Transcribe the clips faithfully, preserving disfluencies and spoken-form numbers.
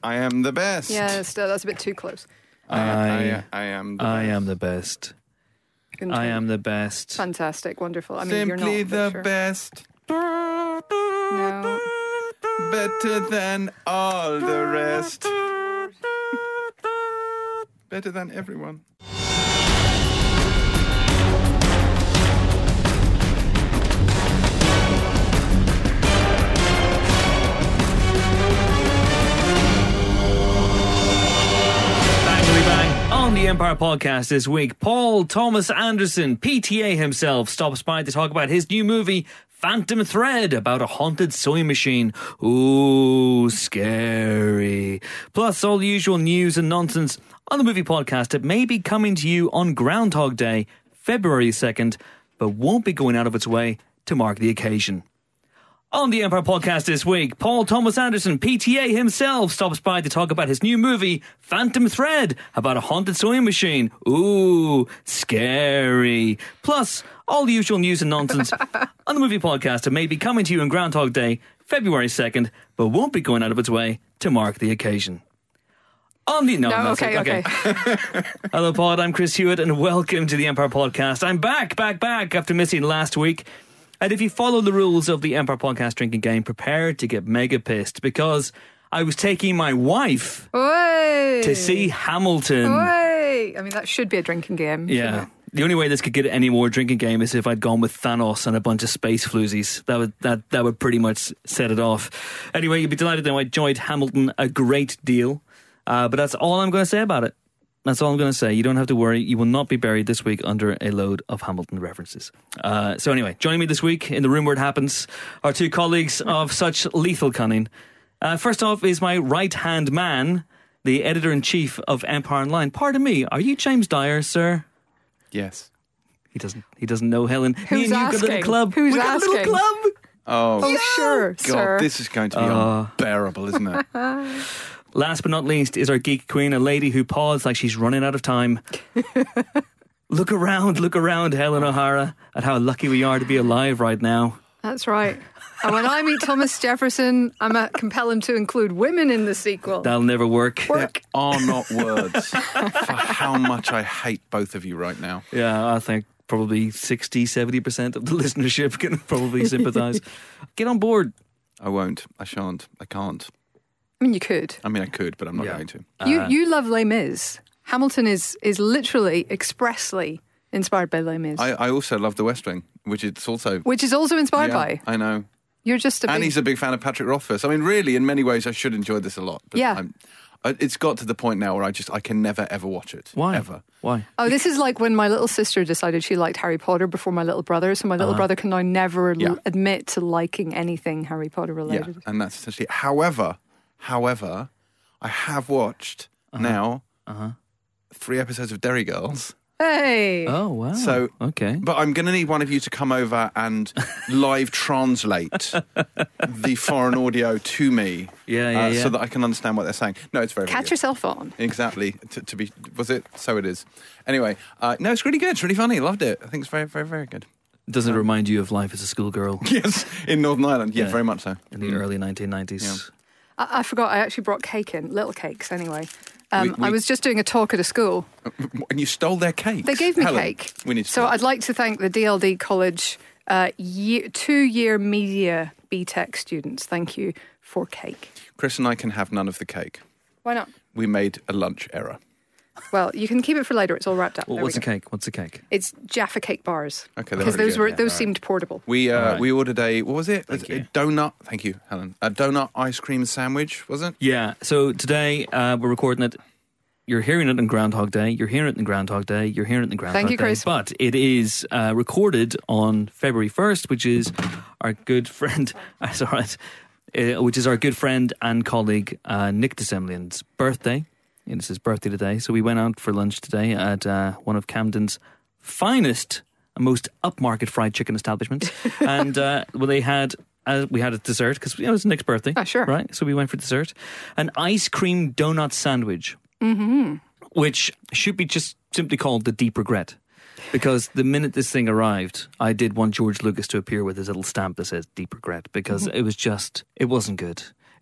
I am the best. Yeah, still, that's a bit too close. I, I, I, I am the I best. am the best. I am the best. Fantastic, wonderful. I mean, Simply you're not, the sure. best. No. Better than all the rest. Better than everyone. On the Empire Podcast this week, Paul Thomas Anderson, P T A himself, stops by to talk about his new movie, Phantom Thread, about a haunted sewing machine. Ooh, scary. Plus, all the usual news and nonsense on the movie podcast that may be coming to you on Groundhog Day, February second, but won't be going out of its way to mark the occasion. On the Empire Podcast this week, Paul Thomas Anderson, P T A himself, stops by to talk about his new movie, Phantom Thread, about a haunted sewing machine. Ooh, scary. Plus, all the usual news and nonsense on the movie podcast that may be coming to you on Groundhog Day, February second, but won't be going out of its way to mark the occasion. On the... No, No, that's okay, it. okay. Hello, Pod, I'm Chris Hewitt, and welcome to the Empire Podcast. I'm back, back, back after missing last week. And if you follow the rules of the Empire Podcast drinking game, prepare to get mega pissed, because I was taking my wife Oi. to see Hamilton. Oi. I mean, that should be a drinking game. Yeah. The only way this could get any more drinking game is if I'd gone with Thanos and a bunch of space floozies. That would that that would pretty much set it off. Anyway, you'd be delighted that I enjoyed Hamilton a great deal. Uh, but that's all I'm going to say about it. That's all I'm going to say. You don't have to worry. You will not be buried this week under a load of Hamilton references. Uh, so anyway, joining me this week in the room where it happens are two colleagues of such lethal cunning. Uh, first off is my right-hand man, the editor-in-chief of Empire Online. Pardon me, are you James Dyer, sir? Yes. He doesn't. He doesn't know Helen. Who's me and you got a asking? little club. Who's we got asking? a little club. Oh, Oh, sure, God, sir. this is going to be Uh, unbearable, isn't it? Last but not least is our geek queen, a lady who paws like she's running out of time. Look around, look around, Helen O'Hara, at how lucky we are to be alive right now. That's right. And when I meet Thomas Jefferson, I'm going to compel him to include women in the sequel. That'll never work. Work. Are not words for how much I hate both of you right now. Yeah, I think probably sixty, seventy percent of the listenership can probably sympathise. Get on board. I won't. I shan't. I can't. I mean, you could. I mean, I could, but I'm not Yeah. going to. You Uh, you love Les Mis. Hamilton is is literally expressly inspired by Les Mis, I, I also love The West Wing, which is also... which is also inspired Yeah, by. I know. You're just a And big... he's a big fan of Patrick Rothfuss. I mean, really, in many ways, I should enjoy this a lot. But Yeah. I'm, I, it's got to the point now where I just, I can never, ever watch it. Why? Ever. Why? Oh, this is like when my little sister decided she liked Harry Potter before my little brother, so my little brother can now never l- Yeah. admit to liking anything Harry Potter Yeah, related. and that's essentially... However, however, I have watched now three episodes of Derry Girls. Hey! Oh, wow. So, okay. But I'm going to need one of you to come over and live translate the foreign audio to me, Yeah, yeah, uh, yeah. so that I can understand what they're saying. No, it's very, very Catch good. yourself on. Exactly. To, to be, was it? So it is. Anyway, uh, no, it's really good. It's really funny. Loved it. I think it's very, very, very good. Does it remind you of life as a schoolgirl Yes, in Northern Ireland. Yeah, Yeah. very much so. in the early nineteen nineties? I, I forgot, I actually brought cake in, little cakes anyway. Um, We- we- I was just doing a talk at a school. And you stole their cake. They gave me Helen, cake. We need to So talk. I'd like to thank the D L D College uh, year, two-year media B Tech students. Thank you for cake. Chris and I can have none of the cake. Why not? We made a lunch error. Well, you can keep it for later. It's all wrapped up. Well, There what's we the go. cake? What's the cake? It's Jaffa cake bars. Okay, they're because very those good. were Yeah, those all right. seemed portable. We uh, All right. we ordered a what was it? Thank a, you. donut. Thank you, Helen. A donut ice cream sandwich, was it? Yeah, so today uh, we're recording it. You're hearing it on Groundhog Day. You're hearing it on Groundhog Day. You're hearing it on Groundhog Thank you, Day. Chris. But it is uh, recorded on February first, which is our good friend. That's all right. Uh, which is our good friend and colleague uh, Nick DeSemlian's birthday. And it's his birthday today, so we went out for lunch today at uh, one of Camden's finest and most upmarket fried chicken establishments. and uh, well, they had. Uh, we had a dessert because it was Nick's birthday. Oh, sure. Right? So we went for dessert. An ice cream donut sandwich, Mm-hmm. which should be just simply called the Deep Regret. Because the minute this thing arrived, I did want George Lucas to appear with his little stamp that says Deep Regret, because Mm-hmm. it was just, it wasn't good.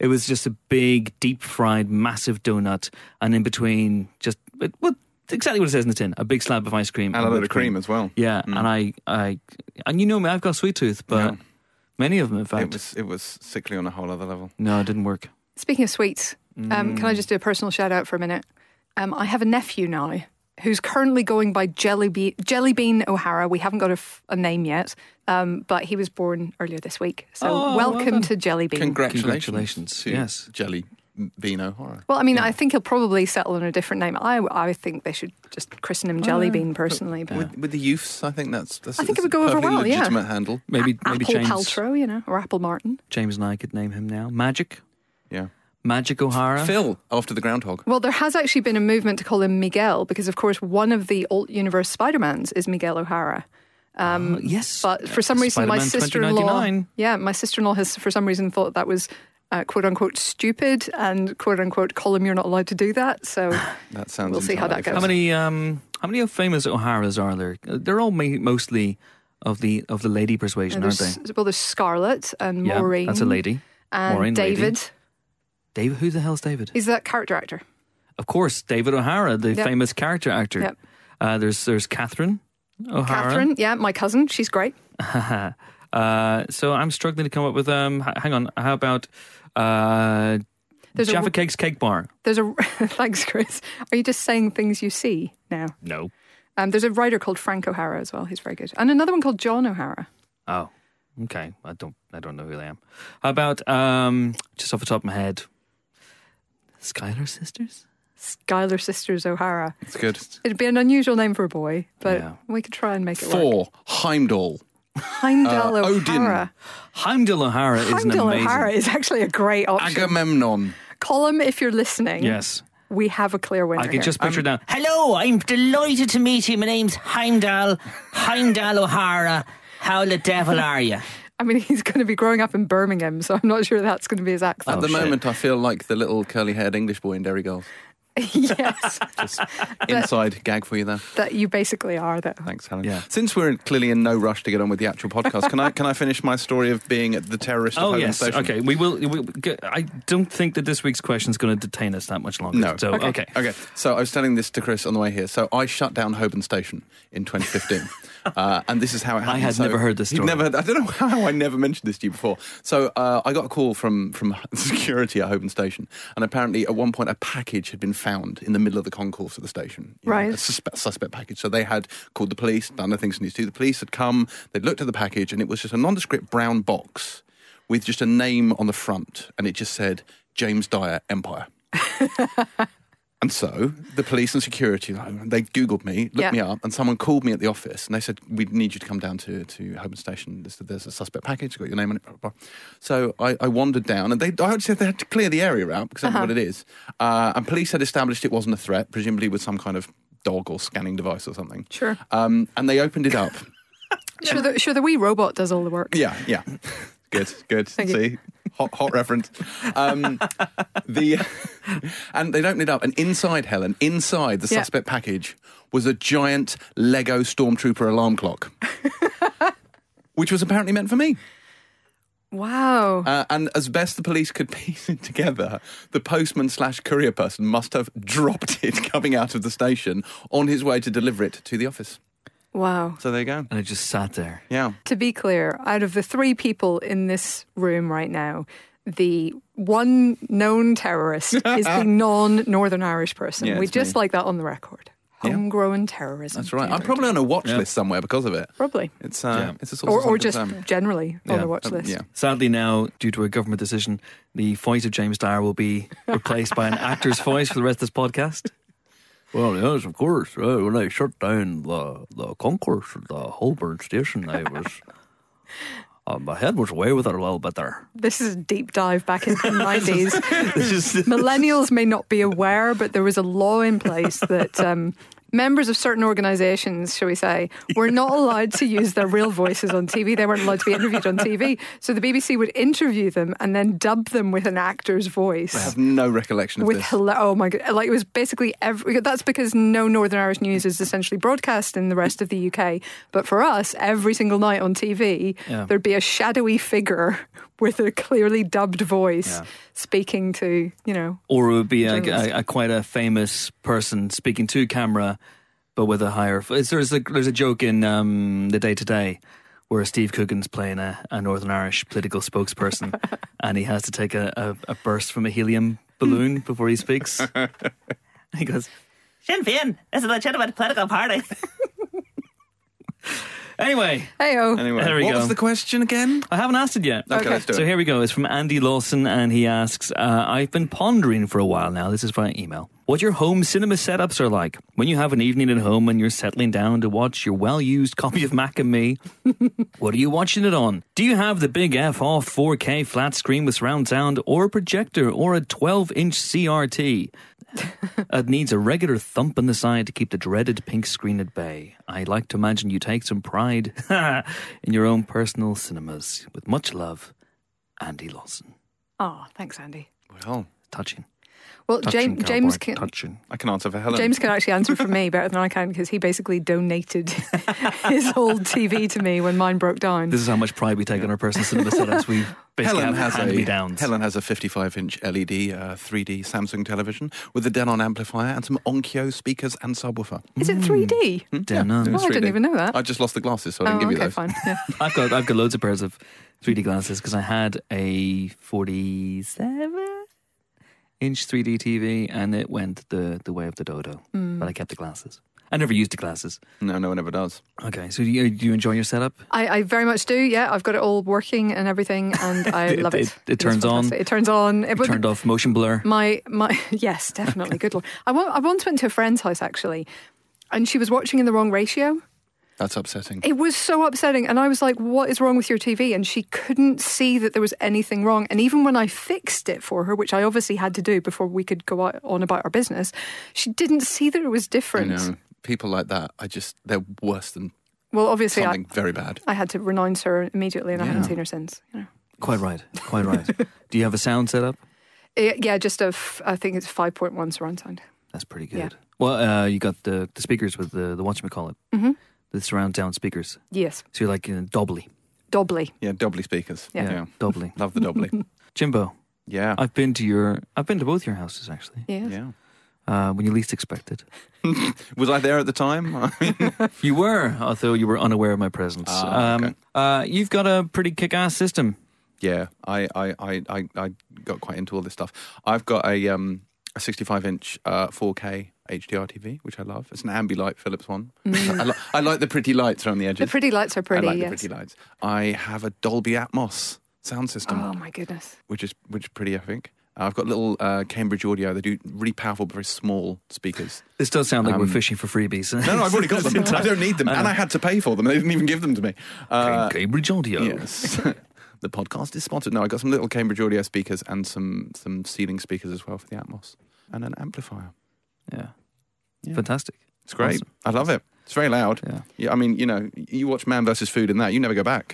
It was just a big, deep fried, massive donut, and in between, just it, well, exactly what it says in the tin: a big slab of ice cream And a load of cream as well. Yeah, Mm. and I, I, and you know me, I've got a sweet tooth, but Yeah. many of them, in fact, It was it was sickly on a whole other level. no, it didn't work. Speaking of sweets, um, can I just do a personal shout out for a minute? Um, I have a nephew now who's currently going by Jelly, Be- Jelly Bean O'Hara. We haven't got a, f- a name yet, um, but he was born earlier this week. So Oh, well welcome done. to Jelly Bean. Congratulations, Congratulations, to yes. Jelly Bean O'Hara. Well, I mean, I think he'll probably settle on a different name. I, I think they should just christen him Jelly Bean personally. But With, with the youths, I think that's, that's I think that's it would go a over perfectly well, yeah. legitimate handle. Maybe, maybe Apple James, Paltrow, you know, or Apple Martin. James and I could name him now. Magic, Yeah. Magic O'Hara. Phil, after the groundhog. Well, there has actually been a movement to call him Miguel because, of course, one of the alt universe Spider-Mans is Miguel O'Hara. Um, Uh, yes, But for some reason, my Spider-Man sister-in-law, twenty ninety-nine. yeah, my sister-in-law has for some reason thought that was uh, quote unquote stupid and quote unquote Colin, you're not allowed to do that. So That sounds. We'll see how that entirely goes. How fair. many, um, how many famous O'Haras are there? Uh, They're all ma- mostly of the of the lady persuasion, aren't there's, they? well, there's Scarlett and Yeah, Maureen. that's a lady. And Maureen, lady. David. David, who the hell's David? He's that character actor. Of course, David O'Hara, the Yep. famous character actor. Yep. Uh, there's there's Catherine O'Hara. Catherine, yeah, my cousin. She's great. uh, so I'm struggling to come up with. Um, h- hang on, how about uh, There's a- Jaffa Cake's Cake Bar? There's a thanks, Chris. Are you just saying things you see now? No. Um, there's a writer called Frank O'Hara as well. He's very good, and another one called John O'Hara. Oh, okay. I don't. I don't know who they am. How about um, just off the top of my head, Schuyler Sisters? Schuyler Sisters O'Hara. It's good. It'd be an unusual name for a boy, but Yeah. we could try and make it work. Four, Heimdall. Heimdall Uh, Odin. O'Hara. Heimdall O'Hara is an Heimdall amazing. O'Hara is actually a great option. Agamemnon. Colm, if you're listening, Yes. we have a clear winner I can here. just picture down. Hello, I'm delighted to meet you. My name's Heimdall, Heimdall O'Hara. How the devil are you? I mean, he's going to be growing up in Birmingham, so I'm not sure that's going to be his accent. At the shit. moment, I feel like the little curly-haired English boy in Derry Girls. Yes, Inside gag for you there. that you basically are, though. Thanks, Helen. Yeah. Since we're clearly in no rush to get on with the actual podcast, can I can I finish my story of being the terrorist of Oh Holborn yes. Station? Okay. We will. We, we- I don't think that this week's question is going to detain us that much longer. No. So Okay. okay. Okay, so I was telling this to Chris on the way here. So I shut down Holborn Station in twenty fifteen, uh, and this is how it happened. had So never heard this you'd story. Never, I don't know how I never mentioned this to you before. So uh, I got a call from from security at Holborn Station, and apparently at one point a package had been found in the middle of the concourse of the station. You know, Right. a suspect, suspect package. So they had called the police, done the things they need to do. The police had come, they'd looked at the package, and it was just a nondescript brown box with just a name on the front, and it just said James Dyer Empire. And so the police and security, they Googled me, looked Yeah. me up, and someone called me at the office, and they said, we need you to come down to, to Holborn Station. There's, there's a suspect package, got your name on it, blah, blah, blah. So I, I wandered down, and they, I said they had to clear the area out, because that's Uh-huh. what it is. Uh, and police had established it wasn't a threat, presumably with some kind of dog or scanning device or something. Sure. Um, and they opened it up. Sure, the, sure, the wee robot does all the work. Yeah, yeah. Good, good. Thank you. See, hot, hot reference. Um, the and they'd opened it up, and inside, Helen, inside the Yeah. suspect package was a giant Lego Stormtrooper alarm clock, which was apparently meant for me. Wow. Uh, and as best the police could piece it together, the postman slash courier person must have dropped it coming out of the station on his way to deliver it to the office. Wow. So there you go. And I just sat there. Yeah. To be clear, out of the three people in this room right now, the one known terrorist is the non-Northern Irish person. Yeah, we it's just me. like that on the record. Yeah. Homegrown terrorism. That's right. I'm probably on a watch Yeah. list somewhere because of it. Probably. It's uh, Yeah. it's a source Or, of or some just concern. generally on Yeah. the watch Um, list. yeah. Sadly, now due to a government decision, the voice of James Dyer will be replaced by an actor's voice for the rest of this podcast. Well, yes, of course. Uh, when I shut down the the concourse at the Holborn station, I was uh, my head was away with it a little bit there. This is a deep dive back into the nineties. This is Millennials may not be aware, but there was a law in place that um, members of certain organisations, shall we say, were not allowed to use their real voices on T V. They weren't allowed to be interviewed on T V. So the B B C would interview them and then dub them with an actor's voice. I have no recollection of With this. hila- oh my god! Like it was basically every. That's because no Northern Irish news is essentially broadcast in the rest of the U K. But for us, every single night on T V, Yeah. there'd be a shadowy figure with a clearly dubbed voice Yeah. speaking to, you know. Or it would be a, Journalist. a, a quite a famous person speaking to camera, but with a higher. There's a there's a joke in um, The Day Today where Steve Coogan's playing a, a Northern Irish political spokesperson, and he has to take a, a, a burst from a helium balloon before he speaks. He goes, Sinn Féin is a legitimate political party. anyway, Hey-oh. Anyway, There we what go. was the question again? I haven't asked it yet. Okay, Okay. let's do So it. here we go. It's from Andy Lawson, and he asks, uh, I've been pondering for a while now, this is via email, what your home cinema setups are like. When you have an evening at home and you're settling down to watch your well-used copy of Mac and Me, what are you watching it on? Do you have the big F-off four K flat screen with surround sound, or a projector, or a twelve-inch C R T? It needs a regular thump in the side to keep the dreaded pink screen at bay. I like to imagine you take some pride in your own personal cinemas. With much love, Andy Lawson. Oh, thanks, Andy. Well, Touching. Well, Touching, James, James cowboy, can touching. I can answer for Helen. James can actually answer for me better than I can because he basically donated his old T V to me when mine broke down. This is how much pride we take in our personal cinema setups. We basically Helen have has a hand-me-downs. Helen has a fifty-five inch L E D uh, three D Samsung television with a Denon amplifier and some Onkyo speakers and subwoofer. Is it three D? Denon. it was Oh, I didn't 3D. even know that. I just lost the glasses, so I Oh, didn't give you okay, those. fine. Yeah. I've got I've got loads of pairs of three D glasses because I had a forty-seven inch three D T V and it went the, the way of the dodo. Hmm. But I kept the glasses. I never used the glasses. No, no one ever does. Okay, so do you, do you enjoy your setup? I, I very much do. Yeah, I've got it all working and everything, and I It- love it. it- it is turns on. fantastic. It turns on. It, but Turned off motion blur. my my yes, definitely. Good lord. I, wa- I once went to a friend's house actually, and she was watching in the wrong ratio. That's upsetting. It was so upsetting, and I was like, "What is wrong with your T V?" And she couldn't see that there was anything wrong. And even when I fixed it for her, which I obviously had to do before we could go out on about our business, she didn't see that it was You different. know, people like that, I just, they're worse than Well, obviously, I, something very bad. I had to renounce her immediately, and I haven't Yeah. seen her since. You know. Quite right. Quite right. Do you have a sound setup? Eh, yeah, just a, f- I think it's five point one surround sound. That's pretty good. Yeah. Well, uh, you got the, the speakers with the, the whatchamacallit, Mm-hmm. the surround sound speakers. Yes, So you're like uh, doubly. doubly. Yeah, doubly speakers. Yeah. Doubly. Love the doubly. Jimbo, Yeah. I've been to your, I've been to both your houses actually. Yes. Yeah. Uh, when you least expected. Was I there at the time? I mean, You were, although you were unaware of my presence. Ah, okay. um, uh, you've got a pretty kick-ass system. yeah, I, I, I, I, I got quite into all this stuff. I've got a um a sixty-five inch uh, four K H D R T V, which I love. It's an Ambilight Philips one. I, li- I like the pretty lights around the The edges. pretty lights are pretty. I like yes. the pretty lights. I have a Dolby Atmos sound system, Oh my goodness. which is which is pretty epic. I've got little uh, Cambridge Audio. They do really powerful, but very small speakers. This does sound like we're Um, fishing for freebies. No, no, I've already got them. I don't need them, and I had to pay for them. They didn't even give them to me. Uh, Cambridge Audio. Yes. The podcast is sponsored. No, I got some little Cambridge Audio speakers and some some ceiling speakers as well for the Atmos, and an amplifier. Yeah. Yeah. Fantastic. It's great. Awesome. I love it. It's very loud. Yeah. Yeah, I mean, you know, you watch Man versus Food and that, you never go back.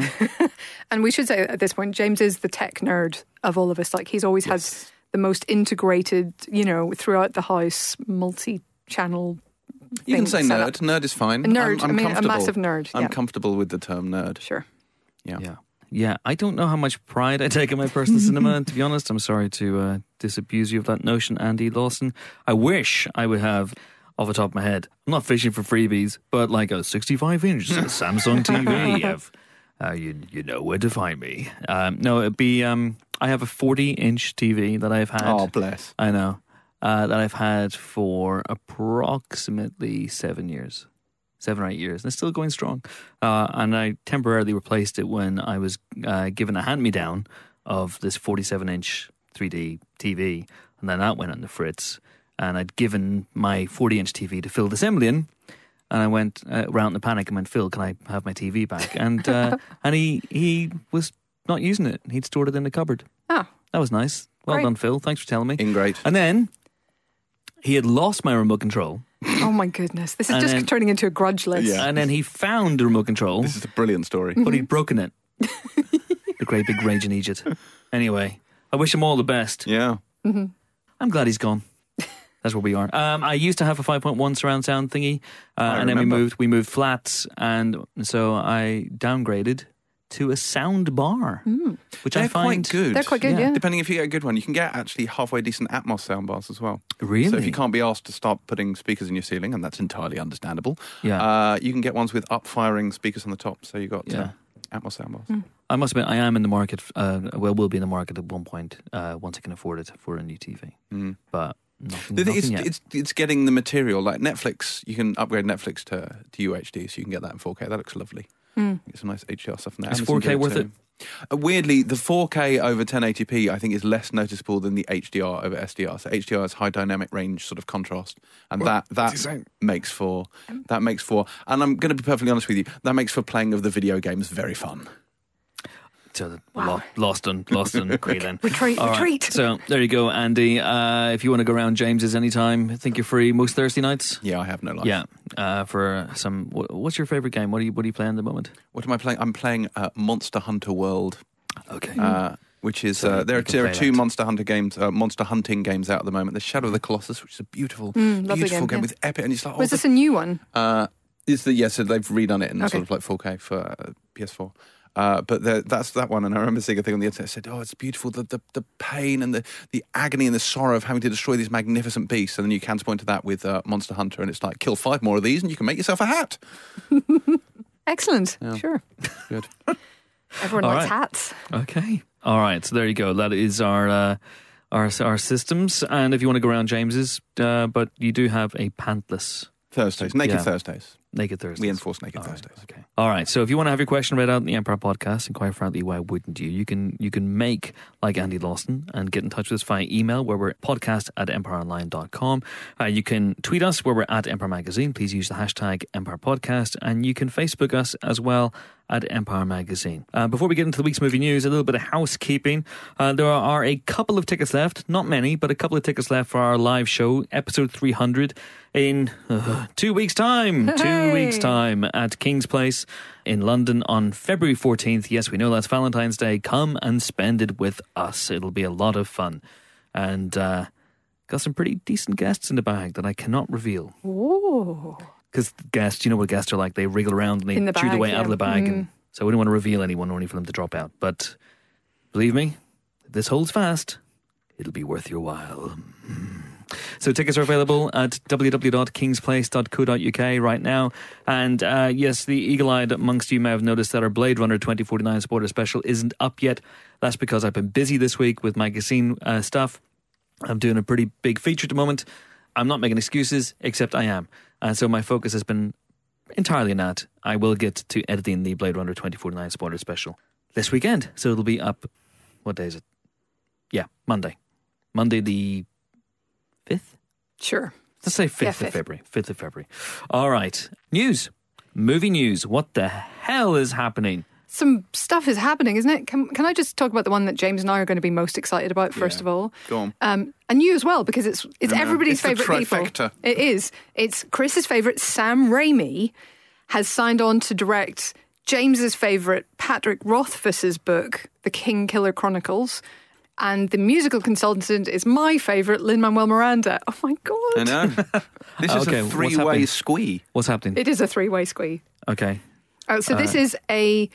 And we should say at this point, James is the tech nerd of all of us. Like he's always Yes. had the most integrated, you know, throughout the house, multi-channel. You can thing say set nerd. up. Nerd is fine. A nerd. I'm, I'm I mean, a comfortable. massive nerd. I'm yeah, comfortable with the term nerd. sure. Yeah. Yeah. Yeah, I don't know how much pride I take in my personal cinema, and to be honest, I'm sorry to uh, disabuse you of that notion, Andy Lawson. I wish I would have, off the top of my head, I'm not fishing for freebies, but like a sixty-five inch Samsung T V. I've, uh, you, you know where to find me. Um, no, it'd be, um, I have a forty inch T V that I've had. Oh, bless. I know. Uh, that I've had for approximately seven years. Seven or eight years. And it's still going strong. Uh, and I temporarily replaced it when I was uh, given a hand-me-down of this forty-seven inch three D T V. And then that went on the fritz. And I'd given my forty inch T V to Phil Desemblian. And I went uh, round in the panic and went, Phil, can I have my T V back? And uh, and he, he was not using it. He'd stored it in the cupboard. Ah, That was nice. Well Great. done, Phil. Thanks for telling me. Ingrate. And then he had lost my remote control Oh my goodness. This is And just then- turning into a grudge list. Yeah. And then he found the remote control, This is a brilliant story. but he'd broken it. The great big rage in Egypt. Anyway, I wish him all the best. Yeah. I'm glad he's gone. That's where we are. Um, I used to have a five point one surround sound thingy, uh, I and then we remember. moved. We moved flats, and so I downgraded to a sound bar, which They're I find quite good. They're quite good, Yeah. yeah. Depending if you get a good one, you can get actually halfway decent Atmos soundbars as well. Really? So if you can't be asked to start putting speakers in your ceiling, and that's entirely understandable, Yeah. uh, you can get ones with up-firing speakers on the top. So you got Yeah. uh, Atmos soundbars. I must admit, I am in the market. Uh, well, will be in the market at one point uh, once I can afford it for a new T V. Mm. But nothing, The thing is, nothing yet. it's it's getting the material like Netflix. You can upgrade Netflix to, to U H D, so you can get that in four K. That looks lovely. Mm. It's some nice H D R stuff in there. Is Amazon four K do worth too. it? Uh, weirdly, the four K over ten eighty p I think is less noticeable than the H D R over S D R. So H D R is high dynamic range sort of contrast, and that that makes for that makes for. And I'm going to be perfectly honest with you, that makes for playing of the video games very fun. So the- lo- lost on lost on Queen. Retreat, All right. retreat. So there you go, Andy. Uh, if you want to go around James's anytime, I think you're free most Thursday nights. Yeah, I have no life. Yeah, uh, for some. What, what's your favorite game? What are you What are you playing at the moment? What am I playing? I'm playing uh, Monster Hunter World. Okay. Uh, which is So uh, there, you are, can there are play two that. Monster Hunter games, uh, Monster Hunting games out at the moment. There's Shadow of the Colossus, which is a beautiful, Mm, lovely beautiful game, game yeah. with epic, and it's like, oh, Was the- this a new one? uh, it's the yes, so they've redone it in Okay. sort of like four K for uh, P S four. Uh, but the, that's that one, and I remember seeing a thing on the internet that said, "Oh, it's beautiful, the, the the pain and the the agony and the sorrow of having to destroy these magnificent beasts." And then you counterpoint to that with uh, Monster Hunter, and it's like, kill five more of these, and you can make yourself a hat. Excellent. Yeah. Sure. Good. Everyone All likes right. hats. Okay. All right. So there you go. That is our uh, our our systems. And if you want to go around James's, uh, but you do have a pantless Thursdays, Naked Yeah. Thursdays. Naked Thursdays. We enforce Naked All right, Thursdays. Okay. All right. So if you want to have your question read out in the Empire Podcast, and quite frankly, why wouldn't you? You can you can make like Andy Lawson and get in touch with us via email, where we're podcast at empireonline dot com. Uh, you can tweet us where we're at Empire Magazine. Please use the hashtag Empire Podcast, and you can Facebook us as well at Empire Magazine. Uh, before we get into the week's movie news, a little bit of housekeeping. Uh, there are a couple of tickets left, not many, but a couple of tickets left for our live show, episode three hundred, in uh, two weeks' time. Two Hey. weeks' time at King's Place in London on February fourteenth. Yes, we know that's Valentine's Day. Come and spend it with us. It'll be a lot of fun. And uh, got some pretty decent guests in the bag that I cannot reveal. Oh. Because guests, you know what guests are like. They wriggle around and they In the chew their bag, way out of yeah. the bag. Mm. And so we don't want to reveal anyone only for them to drop out. But believe me, if this holds fast, it'll be worth your while. So tickets are available at w w w dot kings place dot co dot u k right now. And uh, yes, the eagle-eyed amongst you may have noticed that our Blade Runner twenty forty-nine supporter special isn't up yet. That's because I've been busy this week with magazine uh, stuff. I'm doing a pretty big feature at the moment. I'm not making excuses, except I am. And so my focus has been entirely on that. I will get to editing the Blade Runner twenty forty-nine supporter special this weekend. So it'll be up, what day is it? Yeah, Monday. Monday the fifth? Sure. Let's say fifth Yeah, of fifth. February. fifth of February. All right. News. Movie news. What the hell is happening? Some stuff is happening, isn't it? Can, can I just talk about the one that James and I are going to be most excited about, first Yeah. of all? Go on. Um, and you as well, because it's it's I know. everybody's It's the favourite people. trifecta. It is. It's Chris's favourite, Sam Raimi, has signed on to direct James's favourite, Patrick Rothfuss's book, The King Killer Chronicles. And the musical consultant is my favourite, Lin-Manuel Miranda. Oh my God. I know. This is Okay, a what's three-way happening? squee. What's happening? It is a three-way squeeze. Okay. Oh, so this is a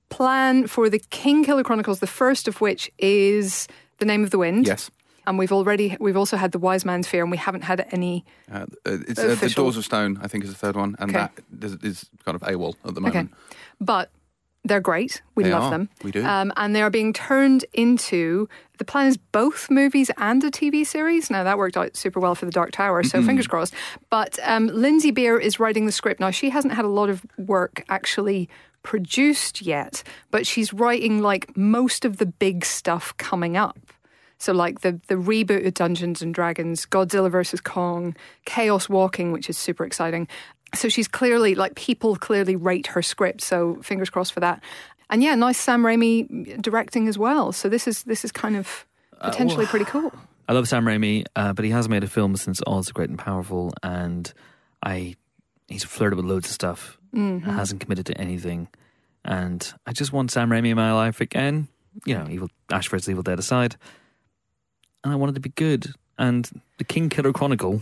plan for the King Killer Chronicles, the first of which is The Name of the Wind. Yes. And we've already, we've also had The Wise Man's Fear, and we haven't had any. Uh, uh, it's uh, The Official. Doors of Stone, I think, is the third one. And Okay. that is, is kind of AWOL at the Okay. moment. But they're great. We They love are. them. We do. Um, and they are being turned into, the plan is both movies and a T V series. Now, that worked out super well for The Dark Tower, so fingers crossed. But um, Lindsay Beer is writing the script. Now, she hasn't had a lot of work actually produced yet, but she's writing like most of the big stuff coming up. So like the, the reboot of Dungeons and Dragons, Godzilla versus Kong, Chaos Walking, which is super exciting. So she's clearly, like people clearly rate her script. So fingers crossed for that. And yeah, nice Sam Raimi directing as well. So this is this is kind of potentially pretty cool. I love Sam Raimi, uh, but he has made a film since All Is Great and Powerful, and I he's flirted with loads of stuff, Mm-hmm. hasn't committed to anything, and I just want Sam Raimi in my life again. You know, Evil Ash versus Evil Dead aside, and I want it to be good. And the King Killer Chronicle,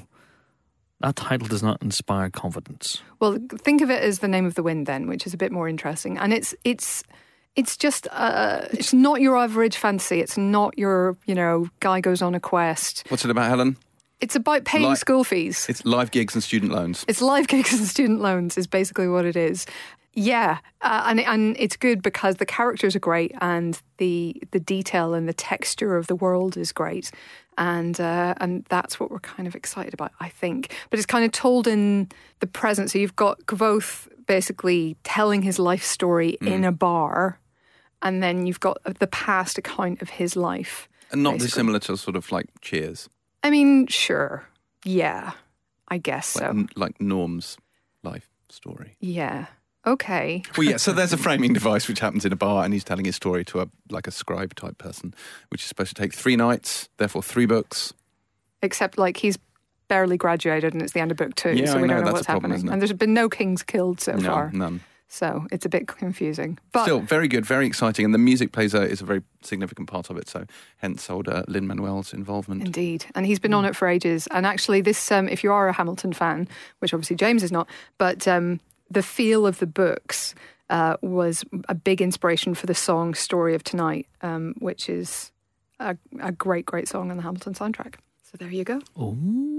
that title does not inspire confidence. Well, think of it as The Name of the Wind then, which is a bit more interesting. And it's it's it's just uh, it's not your average fantasy. It's not your, you know, guy goes on a quest. What's it about, Helen? It's about paying Li- school fees. It's live gigs and student loans. It's live gigs and student loans is basically what it is. Yeah, uh, and and it's good because the characters are great and the the detail and the texture of the world is great, and uh, and that's what we're kind of excited about, I think. But it's kind of told in the present, so you've got Kvothe basically telling his life story Mm. in a bar, and then you've got the past account of his life. And not basically. dissimilar to sort of like Cheers. I mean, sure, yeah, I guess Like, so. n- like Norm's life story. Yeah, okay. Well, yeah, so there's a framing device which happens in a bar, and he's telling his story to a like a scribe type person, which is supposed to take three nights, therefore three books. Except like he's barely graduated and it's the end of book two, Yeah, so I we know, don't know that's what's a problem, happening. isn't it? And there's been no kings killed so No, far, none. so it's a bit confusing. But Still, very good, very exciting, and the music plays a, is a very significant part of it, so hence old uh, Lin-Manuel's involvement. indeed, and he's been on it for ages. And actually, this, um, if you are a Hamilton fan, which obviously James is not, but um, the feel of the books uh, was a big inspiration for the song "Story of Tonight," um, which is a, a great, great song on the Hamilton soundtrack. So there you go. Oh,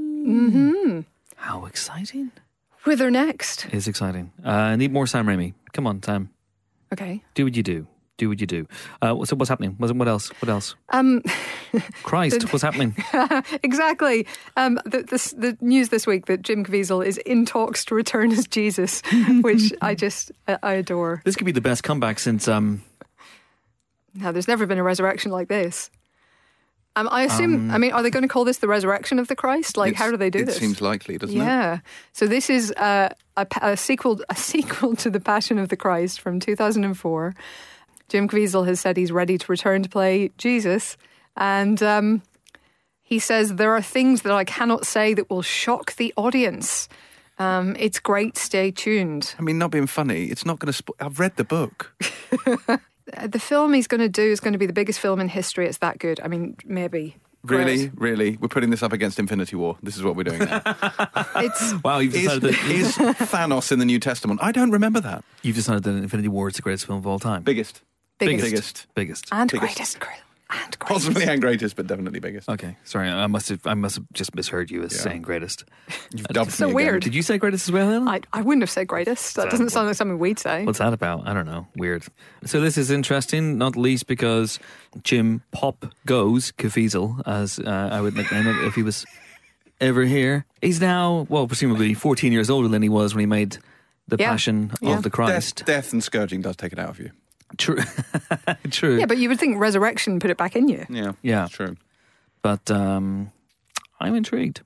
Mm-hmm. how exciting! Whither next? It's exciting. Uh, I need more Sam Raimi. Come on, Sam. Okay. Do what you do. Do what you do. Uh, so what's happening? What what else? What else? Um. Christ, what's happening? Exactly. Um, the, the, the news this week that Jim Caviezel is in talks to return as Jesus, which I just I, I adore. This could be the best comeback since um. Now, there's never been a resurrection like this. Um, I assume. I mean, are they going to call this the resurrection of the Christ? Like, It's- how do they do it this? seems likely, doesn't it? Yeah. So this is uh, a, pa- a sequel, a sequel to The Passion of the Christ from two thousand four. Jim Caviezel has said he's ready to return to play Jesus, and um, he says there are things that I cannot say that will shock the audience. Um, it's great. Stay tuned. I mean, not being funny, it's not going to. Spo- I've read the book. Uh, The film he's going to do is going to be the biggest film in history. It's that good. I mean, maybe. Really, really, we're putting this up against Infinity War. This is what we're doing now. It's Wow, you've is, decided that is Thanos in the New Testament? I don't remember that. you've decided that Infinity War is the greatest film of all time. Biggest, biggest, biggest, Biggest. and biggest. greatest, Grill, and greatest. possibly and greatest, but definitely biggest. Okay, sorry, I must have I must have just misheard you as Yeah. saying greatest. You've dubbed So me again. weird. Did you say greatest as well, Helen? I, I wouldn't have said greatest. That So- doesn't sound like something we'd say. What's that about? I don't know. Weird. So this is interesting, not least because Jim Pop Goes Caviezel, as uh, I would nickname it if he was ever here. He's now, well, presumably fourteen years older than he was when he made The Yeah. Passion Yeah. of the Christ. Death, death and scourging does take it out of you. True. True. Yeah, but you would think resurrection put it back in you. Yeah, Yeah. that's true. But um, I'm intrigued.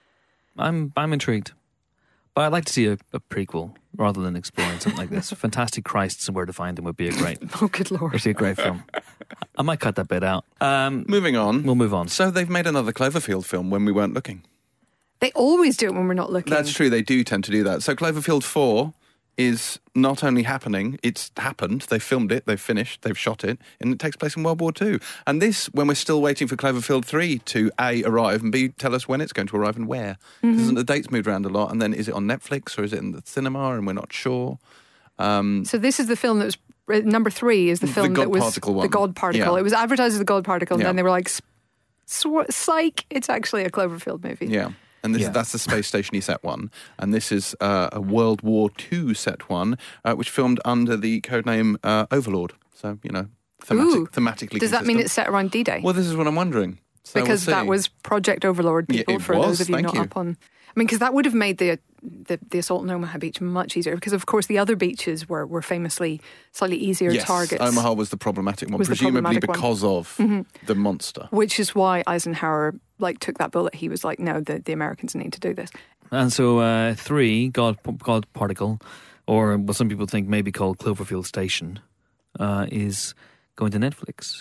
I'm I'm intrigued. But I'd like to see a, a prequel rather than exploring something like this. Fantastic Christs and Where to Find Them would be a great, Oh, good lord. would be a great film. I might cut that bit out. Um, Moving on. we'll move on. So they've made another Cloverfield film when we weren't looking. They always do it when we're not looking. That's true. They do tend to do that. So Cloverfield four is not only happening, it's happened. They filmed it, they've finished, they've shot it, and it takes place in World War Two. And this, when we're still waiting for Cloverfield three to A, arrive, and B, tell us when it's going to arrive and where. Mm-hmm. Isn't the dates moved around a lot? And then is it on Netflix or is it in the cinema? And we're not sure. Um, So this is the film that was uh, number three. Is the The film God that was Particle one. the God Particle? Yeah. It was advertised as the God Particle, and Yeah. then they were like, "S- sw- "Psych! It's actually a Cloverfield movie." yeah. And this Yeah. is, that's the space station-y set one. And this is uh, a World War Two set one, uh, which filmed under the codename uh, Overlord. So, you know, thematic, Ooh. thematically Does that mean consistent. it's set around D-Day? Well, this is what I'm wondering. So we'll because that see. was Project Overlord, Yeah, people, it for was, those of you thank not you. up on. I mean, because that would have made the, the the assault on Omaha Beach much easier. Because of course the other beaches were, were famously slightly easier yes, targets. Omaha was the problematic one, Was the presumably problematic one. because of the monster. Which is why Eisenhower like took that bullet. He was like, no, the, the Americans need to do this. And so uh, three, God, God Particle, or what some people think may be called Cloverfield Station, uh, is going to Netflix.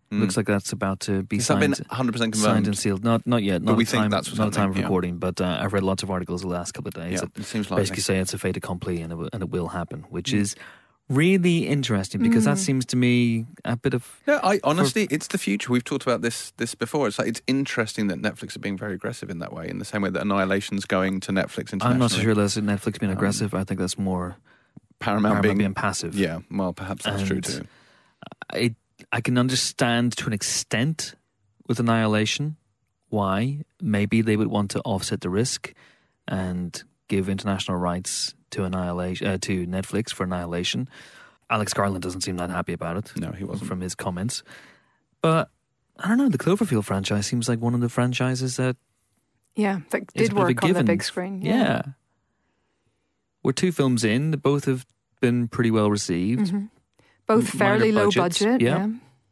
Looks like that's about to be Has that signed. been one hundred percent Signed confirmed? and sealed. Not not yet. Not But we a think time, that's what's not a time of happening, yeah. recording. But uh, I've read lots of articles the last couple of days Yeah, that it seems likely. basically say it's a fait accompli and it, will- and it will happen, which is really interesting because that seems to me a bit of Yeah, I honestly, it's the future. We've talked about this this before. It's like it's interesting that Netflix are being very aggressive in that way, in the same way that Annihilation's going to Netflix internationally. I'm not so sure that's Netflix being aggressive. I think that's more Paramount, Paramount being, being passive. Yeah, well, perhaps that's true And too. I I can understand to an extent with Annihilation why maybe they would want to offset the risk and give international rights to Annihilation uh, to Netflix for Annihilation. Alex Garland doesn't seem that happy about it. No, he wasn't. From his comments, but I don't know. The Cloverfield franchise seems like one of the franchises that Yeah, that is did a bit of a work on the given. big screen. Yeah. We're two films in. Both have been pretty well received. Both Minor fairly low budgets, budget. yeah. Yeah.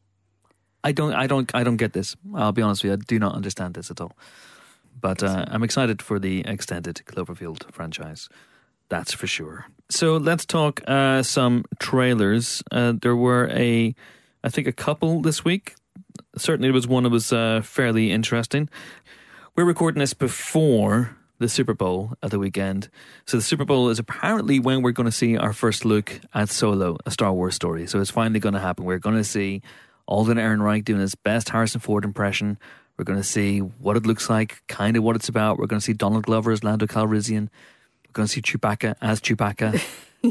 I don't, I don't, I don't get this. I'll be honest with you. I do not understand this at all. But uh, I'm excited for the extended Cloverfield franchise. That's for sure. So let's talk uh, some trailers. Uh, there were a, I think, a couple this week. Certainly, there was one that was uh, fairly interesting. We're recording this before the Super Bowl at the weekend. So the Super Bowl is apparently when we're going to see our first look at Solo, a Star Wars story. So it's finally going to happen. We're going to see Alden Ehrenreich doing his best Harrison Ford impression. We're going to see what it looks like, kind of what it's about. We're going to see Donald Glover as Lando Calrissian. We're going to see Chewbacca as Chewbacca.